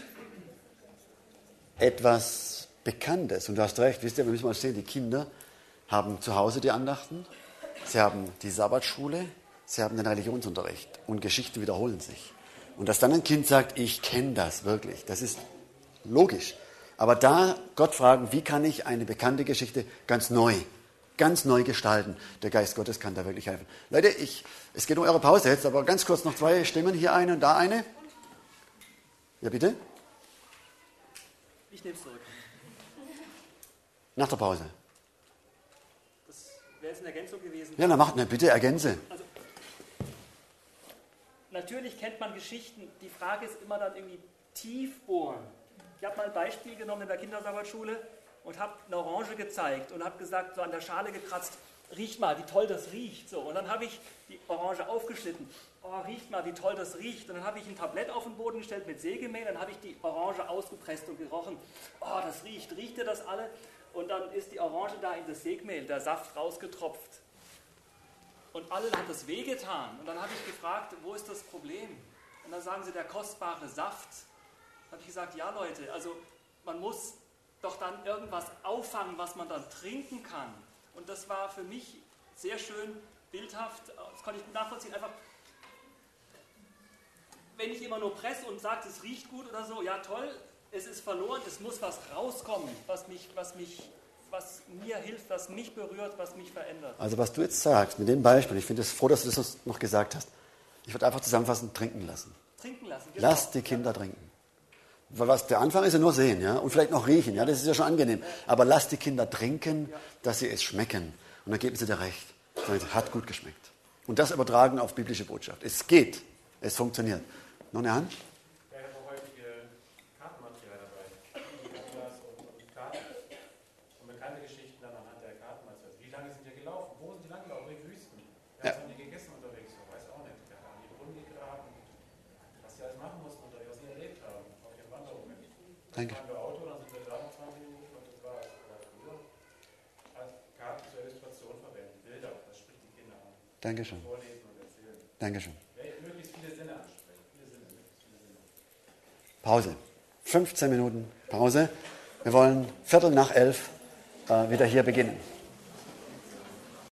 Etwas Bekanntes, und du hast recht, wisst ihr, wir müssen mal sehen, die Kinder haben zu Hause die Andachten, sie haben die Sabbatschule, sie haben den Religionsunterricht und Geschichten wiederholen sich. Und dass dann ein Kind sagt, ich kenne das wirklich, das ist logisch. Aber da Gott fragen, wie kann ich eine bekannte Geschichte ganz neu gestalten? Der Geist Gottes kann da wirklich helfen. Leute, es geht um eure Pause jetzt, aber ganz kurz noch 2 Stimmen, hier eine und da eine. Ja, bitte? Ich nehme es zurück. Nach der Pause. Das wäre jetzt eine Ergänzung gewesen. Ja, dann bitte ergänze. Also, natürlich kennt man Geschichten. Die Frage ist immer dann irgendwie tief bohren. Ich habe mal ein Beispiel genommen in der Kindersabbatschule und habe eine Orange gezeigt und habe gesagt, so an der Schale gekratzt, riecht mal, wie toll das riecht. So, und dann habe ich die Orange aufgeschnitten. Oh, riecht mal, wie toll das riecht. Und dann habe ich ein Tablett auf den Boden gestellt mit Sägemehl, dann habe ich die Orange ausgepresst und gerochen. Oh, das riecht. Riecht ihr das alle? Und dann ist die Orange da in das Sägemehl, der Saft rausgetropft. Und allen hat das wehgetan. Und dann habe ich gefragt, wo ist das Problem? Und dann sagen sie, der kostbare Saft. Dann habe ich gesagt, ja Leute, also man muss doch dann irgendwas auffangen, was man dann trinken kann. Und das war für mich sehr schön bildhaft, das kann ich gut nachvollziehen, einfach, wenn ich immer nur presse und sage, es riecht gut oder so, ja toll, es ist verloren, es muss was rauskommen, was mir hilft, was mich berührt, was mich verändert. Also was du jetzt sagst, mit dem Beispiel, ich finde es froh, dass du das noch gesagt hast. Ich würde einfach zusammenfassen, trinken lassen. Trinken lassen, genau. Lass die Kinder trinken. Weil was der Anfang ist ja nur sehen, ja, und vielleicht noch riechen, ja, das ist ja schon angenehm. Aber lass die Kinder trinken, dass sie es schmecken. Und dann geben sie dir recht. Sagen sie, hat gut geschmeckt. Und das übertragen auf biblische Botschaft. Es geht, es funktioniert. Noch eine Hand? Ja, ich habe auch heutige Kartenmaterial dabei. Atlas und Karten. Und bekannte Geschichten dann anhand der Kartenmaterial. Wie lange sind die gelaufen? Wo sind die lang gelaufen? In Wüsten. Was haben die gegessen unterwegs? Ich weiß auch nicht. Da haben die Brunnen gegraben. Was sie alles machen mussten unterwegs, was sie erlebt haben. Auf ihren Wanderungen. Danke. Dann fahren wir Auto, dann sind wir da noch 20 Minuten und das war es. Als Karten zur Illustration verwenden. Bilder, das spricht die Kinder an. Dankeschön. Vorlesen und erzählen. Dankeschön. Möglichst viele Sinne ansprechen. Pause. 15 Minuten Pause. Wir wollen 11:15 wieder hier beginnen.